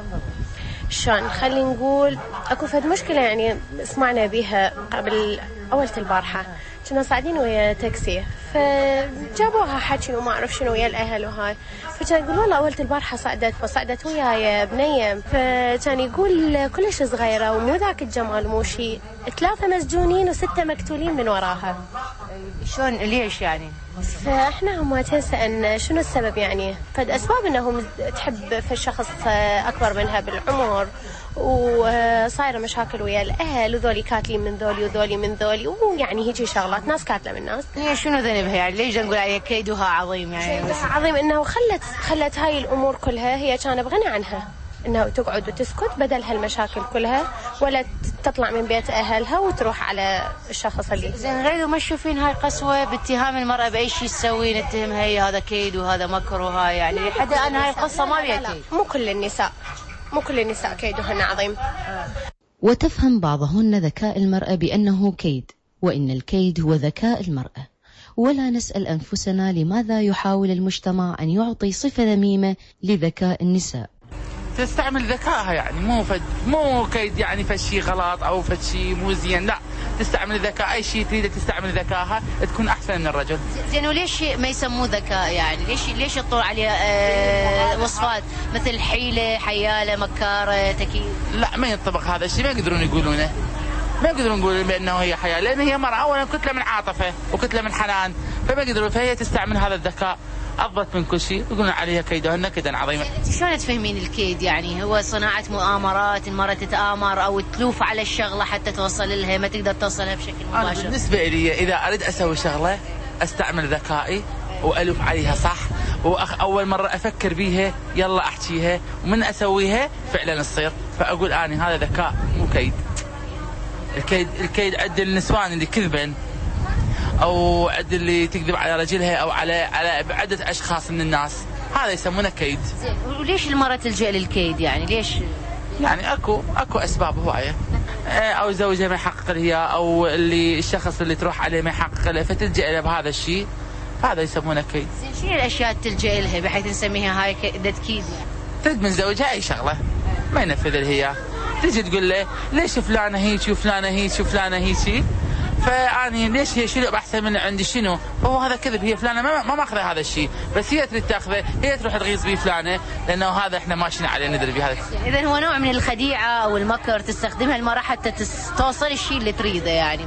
شلون خلي نقول اكو فد مشكله يعني سمعنا بيها قبل اولة البارحه، كنا صاعدين ويا تاكسي فجابوها حكي وما اعرف شنو ويا الاهل وهاي، فكان يقول والله اولة البارحه صعدت فصعدت وياي بنيه، فكان يقول كلش صغيره ومو ذاك الجمال مو شيء، ثلاثه مسجونين وسته مقتولين من وراها. شلون ليش يعني؟ فاحنا هم تسألنا شنو السبب يعني، فد اسباب انهم تحب في الشخص اكبر منها بالعمر وصايره مشاكل ويا الاهل وذولي كاتلين من ذولي وذولي من ذولي ويعني هيجي شغلات ناس كاتله من ناس. هي شنو ذنبها يعني؟ ليش نقول عليها كيدها عظيم يعني؟ كيدها عظيم انه خلت خلت هاي الامور كلها هي كانت بغنى عنها، انه تقعد وتسكت بدل هالمشاكل كلها، ولا تطلع من بيت اهلها وتروح على الشخص اللي زين. غير ما تشوفين هاي قسوه باتهام المراه باي شيء تسوي، نتهمها هي هذا كيد وهذا مكر وهاي يعني حتى انا هاي القصه ما بيها كيد. مو كل النساء مو كل النساء كيدهن عظيم. وتفهم بعضهن ذكاء المرأة بأنه كيد، وإن الكيد هو ذكاء المرأة. ولا نسأل أنفسنا لماذا يحاول المجتمع أن يعطي صفة ذميمة لذكاء النساء. تستعمل ذكائها يعني، مو فد مو كيد يعني فد شيء غلط او فد شيء مو زين، لا تستعمل ذكاء، اي شيء تريد تستعمل ذكائها تكون احسن من الرجل. زين وليش ما يسموه ذكاء يعني؟ ليش ليش يطلع عليه آه وصفات مثل حيله، حياله، مكاره، تكييف؟ لا ما ينطبق هذا الشيء، ما يقدرون يقولونه، ما يقدرون يقولون بانه هي حياه، لان هي مرأة اولا كتله من عاطفه وكتله من حنان، فما يقدرون، فهي تستعمل هذا الذكاء أضبط من كل شيء، يقولون عليها كيدهن كيدا عظيما. انت شلون تفهمين الكيد يعني؟ هو صناعة مؤامرات، المرأة تتآمر أو تلوف على الشغلة حتى توصل لها، ما تقدر توصلها بشكل مباشر. أنا بالنسبة لي إذا أريد أسوي شغلة أستعمل ذكائي وألوف عليها صح، وأول مرة أفكر بيها يلا أحكيها، ومن أسويها فعلا تصير. فأقول أنا هذا ذكاء مو كيد. الكيد الكيد عند النسوان اللي كذبن، أو عند اللي تكذب على رجلها أو على على عدة أشخاص من الناس، هذا يسمونه كيد. وليش المرأة تلجأ للكيد يعني؟ ليش؟ يعني اكو اكو اسباب هوايه، او زوجها ما يحقق لها، او اللي الشخص اللي تروح عليه ما يحقق له، فتلجأ له بهذا الشيء، هذا يسمونه كيد. زين شنو الاشياء اللي تلجأ لها بحيث نسميها هاي كيد يعني؟ تريد من زوجها اي شغله ما ينفذ لها هي، تجي تقول له ليش فلانه هيك وفلانه هيك وفلانه هيك، فاني ليش هي شنو احسن من عندي شنو؟ هو هذا كذب، هي فلانه ما ما ماخذه هذا الشيء، بس هي تريد تاخذه، هي تروح تغيظ بيه فلانه، لانه هذا احنا ماشيين عليه ندري بهذا. اذا هو نوع من الخديعه او المكر تستخدمها المراه حتى توصل الشيء اللي تريده يعني.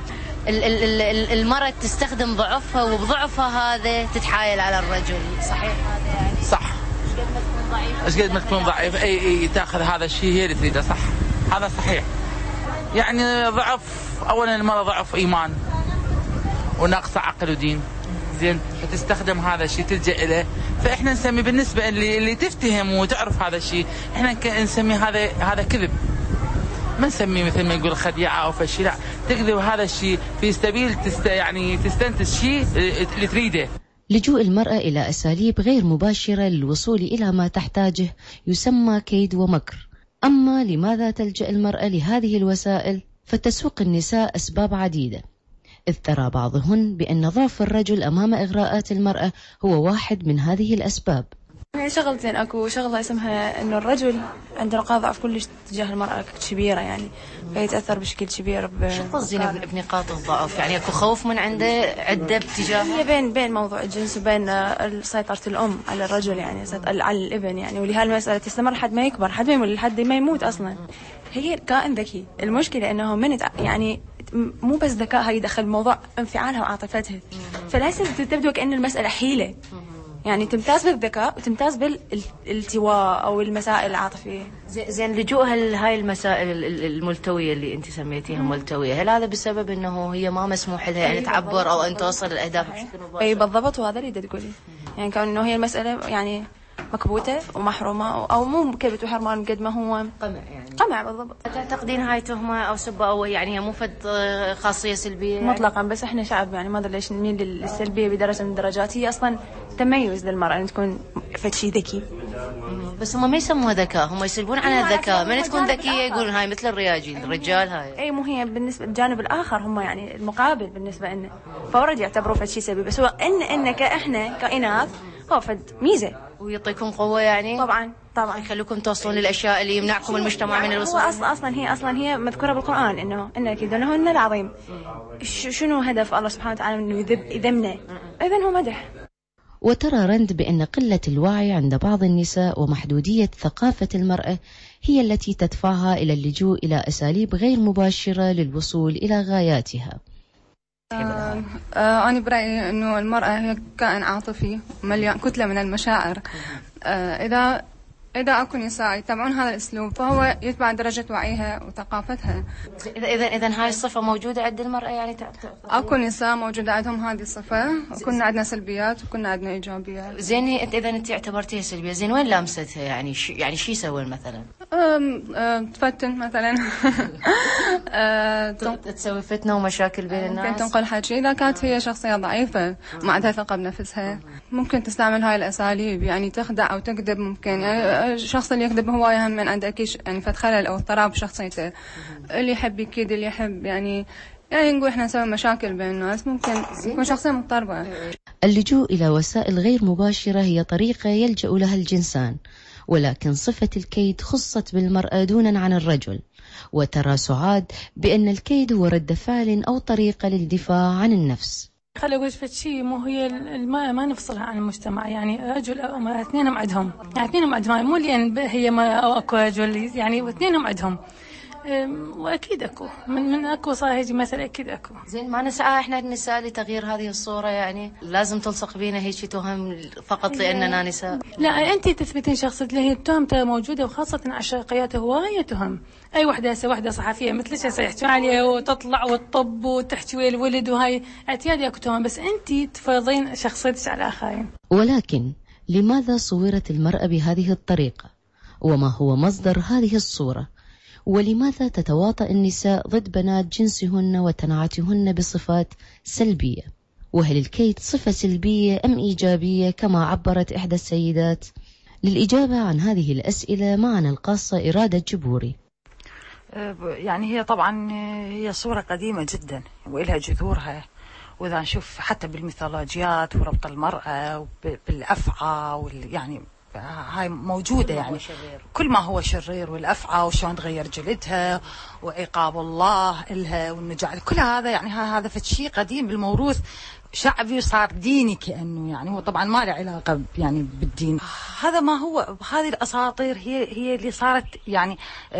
المراه تستخدم ضعفها، وبضعفها هذا تتحايل على الرجل، صحيح هذا يعني؟ صح. ايش قد ما تكون ضعيف اي اي تاخذ هذا الشيء هي اللي تريده، صح، هذا صحيح. يعني ضعف، اولا المرأة ضعف ايمان وناقصة عقل ودين، زين، فتستخدم هذا الشيء تلجأ له. فاحنا نسمي بالنسبة اللي اللي تفتهم وتعرف هذا الشيء، احنا نسمي هذا هذا كذب، ما نسميه مثل ما يقول خديعة او فشل، لا، تكذب هذا الشيء في سبيل تست يعني تستنتج شيء اللي تريده. لجوء المرأة إلى أساليب غير مباشرة للوصول إلى ما تحتاجه يسمى كيد ومكر. أما لماذا تلجأ المرأة لهذه الوسائل؟ فتسوق النساء أسباب عديدة، إذ ترى بعضهن بأن ضعف الرجل أمام إغراءات المرأة هو واحد من هذه الأسباب. يعني شغلتين، أكو شغلة اسمها إنه الرجل عنده نقاط ضعف كلش تجاه المرأة كبيرة يعني، فيتأثر بشكل كبير. شو قصدنا بنقاط الضعف؟ يعني أكو خوف من عنده عدة بتجاه؟ هي بين بين موضوع الجنس وبين سيطرة الأم على الرجل يعني، على الابن يعني، ولهالمسألة تستمر لحد ما يكبر، لحد ما يموت، لحد ما يموت أصلا. هي كائن ذكي، المشكلة إنه من يعني مو بس ذكائها يدخل بموضوع انفعالها وعاطفتها، فلازم تبدو كأن المسألة حيلة يعني، تمتاز بالذكاء وتمتاز بالالتواء او المسائل العاطفيه. زين، لجوءها لهاي المسائل الملتويه اللي انت سميتيها ملتويه، هل هذا بسبب انه هي ما مسموح لها يعني تعبر او ان توصل الاهداف بشكل مباشر؟ اي بالضبط، وهذا اللي تقولي يعني، كون انه هي المساله يعني مكبوته ومحرومه، او مو كبت وحرمان قد ما هو قمع يعني. قمع بالضبط. تعتقدين هاي تهمه او سبه او يعني مو فد خاصيه سلبيه يعني؟ مطلقا، بس احنا شعب يعني ما ادري ليش نميل للسلبيه بدرجه من الدرجات. هي اصلا تميز للمراه ان تكون فد شيء ذكي، بس هم ما يسموها ذكاء، هم يسلبون عنها الذكاء. من تكون ذكيه يقولون هاي مثل الرياجيل، الرجال هاي. اي مو هي بالنسبه للجانب الاخر، هم يعني المقابل بالنسبه لنا، فورد يعتبروا فد شيء سلبي، بس هو ان انك احنا كائنات هو فد ميزه ويعطيكم قوه يعني. طبعا طبعا يخليكم توصلون للاشياء اللي يمنعكم المجتمع يعني من الوصول. هو اصلا اصلا هي اصلا هي مذكوره بالقران انه انك يدونهن العظيم. شنو هدف الله سبحانه وتعالى انه يذب يذمنا؟ اذا هو مدح. وترى رند بأن قلة الوعي عند بعض النساء ومحدودية ثقافة المرأة هي التي تدفعها إلى اللجوء إلى أساليب غير مباشرة للوصول إلى غاياتها. آه آه أنا برأيي أنه المرأة هي كائن عاطفي مليان كتلة من المشاعر. آه إذا إذا أكو نساء يتبعون هذا الأسلوب فهو يتبع درجة وعيها وثقافتها. إذا إذا إذا هاي الصفة موجودة عند المرأة يعني تعتقد؟ أكو نساء موجودة عندهم هذه الصفة، وكنا عندنا سلبيات وكنا عندنا إيجابيات. زين، أنت إذا أنت اعتبرتيها سلبية، زين وين لامستها يعني؟ ش يعني شو يسوي مثلا؟ أم أم تفتن مثلا. تسوي فتنة ومشاكل بين الناس. ممكن تنقل حكي إذا كانت هي شخصية ضعيفة ما عندها ثقة بنفسها، ممكن تستعمل هاي الأساليب يعني تخدع أو تكذب. ممكن يعني الشخص اللي يكذب هو يهم من عنده كيش يعني فت خلل أو اضطراب بشخصيته، اللي يحب يكيد، اللي يحب يعني يعني نقول إحنا نسوي مشاكل بين الناس، ممكن يكون شخصية مضطربة. اللجوء إلى وسائل غير مباشرة هي طريقة يلجأ لها الجنسان، ولكن صفة الكيد خصت بالمرأة دونا عن الرجل. وترى سعاد بأن الكيد هو رد فعل أو طريقة للدفاع عن النفس. خلي أقول فد شيء، مو هي ما ما نفصلها عن المجتمع يعني، رجل أو امرأة اثنينهم عندهم يعني اثنينهم عندهم، مو لأن هي ما أو أكو رجل يعني، واثنينهم عندهم واكيد اكو من من اكو صار هيجي مثلا اكيد اكو. زين، ما نسعى احنا النساء لتغيير هذه الصوره يعني؟ لازم تلصق بينا هيك تهم فقط لاننا نساء؟ لا، انت تثبتين شخص اللي هي التهم موجوده، وخاصه على الشرقيات هوايه تهم. اي وحده هسه وحده صحفيه مثلك هسه يحكوا عليها وتطلع وتطب وتحكي ويا الولد، وهاي اعتيادي اكو تهم، بس انت تفرضين شخصيتك على الاخرين. ولكن لماذا صورت المرأة بهذه الطريقة؟ وما هو مصدر هذه الصورة؟ ولماذا تتواطأ النساء ضد بنات جنسهن وتنعتهن بصفات سلبية؟ وهل الكيد صفة سلبية أم إيجابية كما عبرت إحدى السيدات؟ للإجابة عن هذه الأسئلة معنا القاصة إرادة جبوري. يعني هي طبعا هي صورة قديمة جدا وإلها جذورها، وإذا نشوف حتى بالميثولوجيات وربط المرأة بالأفعى يعني هاي موجودة، يعني كل ما هو شرير والأفعى وشون تغير جلدها وعقاب الله إلها والنجاة، كل هذا يعني هذا فشي قديم بالموروث شعبي وصار ديني كأنه، يعني هو طبعا ما له علاقة يعني بالدين. هذا ما هو هذه الأساطير هي هي اللي صارت يعني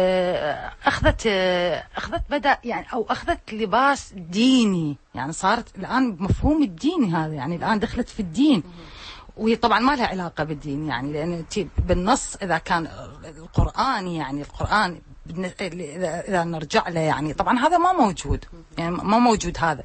أخذت أخذت بدأ يعني أو أخذت لباس ديني، يعني صارت الآن بمفهوم الدين هذا، يعني الآن دخلت في الدين، وهي طبعا ما لها علاقة بالدين، يعني لأن بالنص إذا كان القرآن يعني القرآن إذا نرجع له يعني طبعا هذا ما موجود، يعني ما موجود هذا.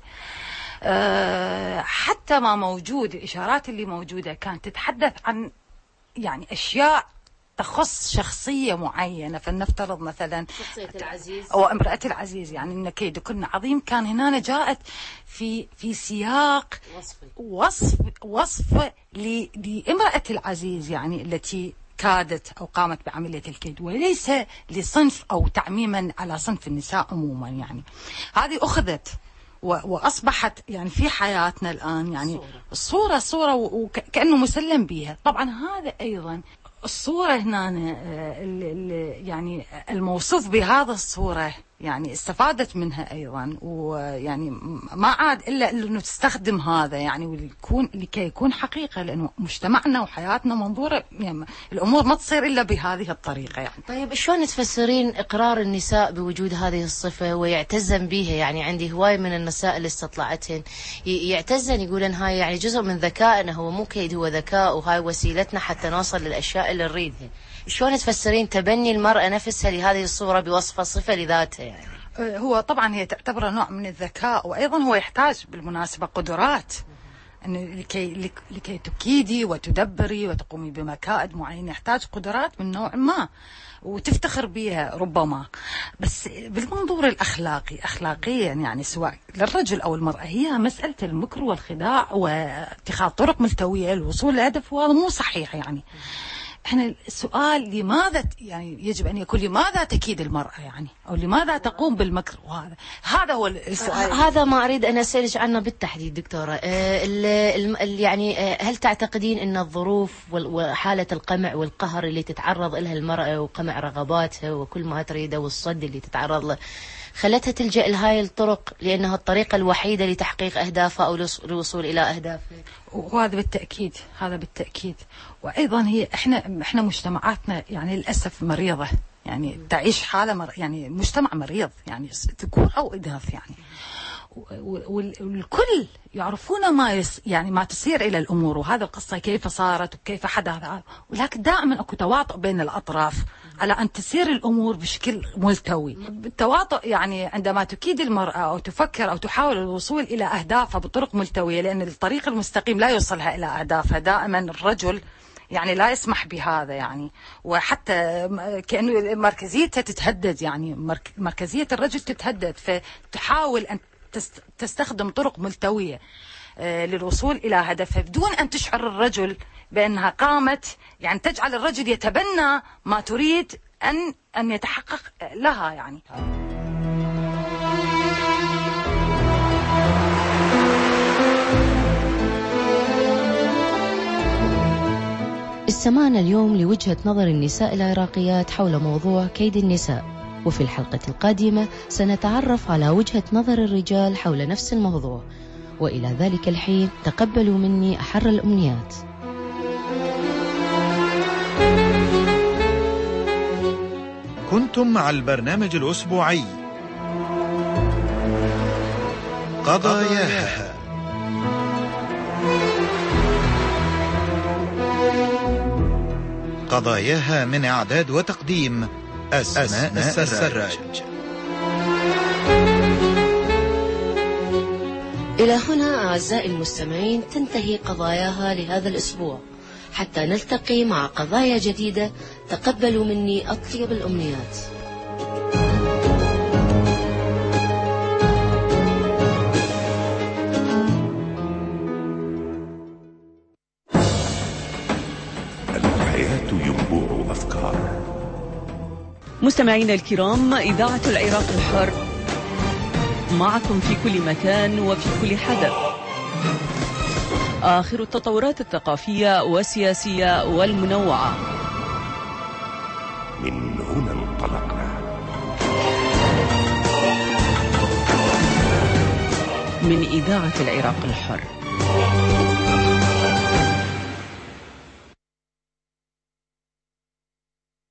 أه حتى ما موجود الإشارات اللي موجودة كانت تتحدث عن يعني أشياء تخص شخصية معينة، فلنفترض مثلا شخصية العزيز أو امرأة العزيز، يعني إن كيدكن عظيم، كان هنا جاءت في في سياق وصفي. وصف وصف لامرأة العزيز يعني التي كادت أو قامت بعملية الكيد، وليس لصنف أو تعميما على صنف النساء عموما. يعني هذه أخذت وأصبحت يعني في حياتنا الآن يعني الصورة صورة وكأنه مسلم بها. طبعا هذا أيضا الصورة هنا يعني الموصوف بهذا الصورة يعني استفادت منها أيضا، ويعني ما عاد إلا أنه تستخدم هذا يعني ويكون لكي يكون حقيقة، لأنه مجتمعنا وحياتنا منظورة يعني الأمور ما تصير إلا بهذه الطريقة. يعني طيب شلون تفسرين إقرار النساء بوجود هذه الصفة ويعتزن بها؟ يعني عندي هواي من النساء اللي استطلعتهن يعتزن يقولن هاي يعني جزء من ذكائنا، هو مو كيد هو ذكاء، وهاي وسيلتنا حتى نوصل للأشياء اللي نريدها. شلون تفسرين تبني المرأة نفسها لهذه الصورة بوصفها صفة لذاتها؟ يعني هو طبعا هي تعتبره نوع من الذكاء، وأيضا هو يحتاج بالمناسبة قدرات أنه لكي لكي تكيدي وتدبري وتقومي بمكائد معينة، يحتاج قدرات من نوع ما وتفتخر بها ربما. بس بالمنظور الأخلاقي أخلاقيا يعني سواء للرجل أو المرأة هي مسألة المكر والخداع واتخاذ طرق ملتوية للوصول لهدف، وهذا مو صحيح. يعني احنا السؤال لماذا يعني يجب ان يكون لماذا تكيد المرأة يعني او لماذا تقوم بالمكر، وهذا هذا هو السؤال. هذا ما اريد ان اسالك عنه بالتحديد دكتورة. ال ال يعني هل تعتقدين ان الظروف وحالة القمع والقهر اللي تتعرض لها المرأة وقمع رغباتها وكل ما تريده والصد اللي تتعرض له خلتها تلجأ لهاي الطرق لأنها الطريقة الوحيدة لتحقيق أهدافها أو للوصول إلى أهدافها؟ وهذا بالتأكيد هذا بالتأكيد. وأيضا هي إحنا إحنا مجتمعاتنا يعني للأسف مريضة، يعني تعيش حالة مر يعني مجتمع مريض، يعني ذكور أو إناث يعني، والكل يعرفون ما يس يعني ما تسير إلى الأمور، وهذا القصة كيف صارت وكيف حدث، ولكن دائما أكو تواطؤ بين الأطراف على أن تسير الأمور بشكل ملتوي. التواطؤ يعني عندما تكيد المرأة أو تفكر أو تحاول الوصول إلى أهدافها بطرق ملتوية، لأن الطريق المستقيم لا يوصلها إلى أهدافها، دائما الرجل يعني لا يسمح بهذا يعني، وحتى كأنه مركزيتها تتهدد، يعني مركزية الرجل تتهدد، فتحاول أن تستخدم طرق ملتوية للوصول إلى هدفها بدون أن تشعر الرجل بأنها قامت يعني تجعل الرجل يتبنى ما تريد أن أن يتحقق لها. يعني استمعنا اليوم لوجهة نظر النساء العراقيات حول موضوع كيد النساء، وفي الحلقة القادمة سنتعرف على وجهة نظر الرجال حول نفس الموضوع. وإلى ذلك الحين تقبلوا مني أحر الأمنيات. كنتم مع البرنامج الأسبوعي قضاياها، قضاياها من إعداد وتقديم أسماء السراج. إلى هنا أعزائي المستمعين تنتهي قضاياها لهذا الأسبوع. حتى نلتقي مع قضايا جديدة. تقبلوا مني أطيب الأمنيات. الحياة ينبوع أفكار. مستمعينا الكرام، إذاعة العراق الحر معكم في كل مكان وفي كل حدث. آخر التطورات الثقافية والسياسية والمنوعة. من هنا انطلقنا. من إذاعة العراق الحر.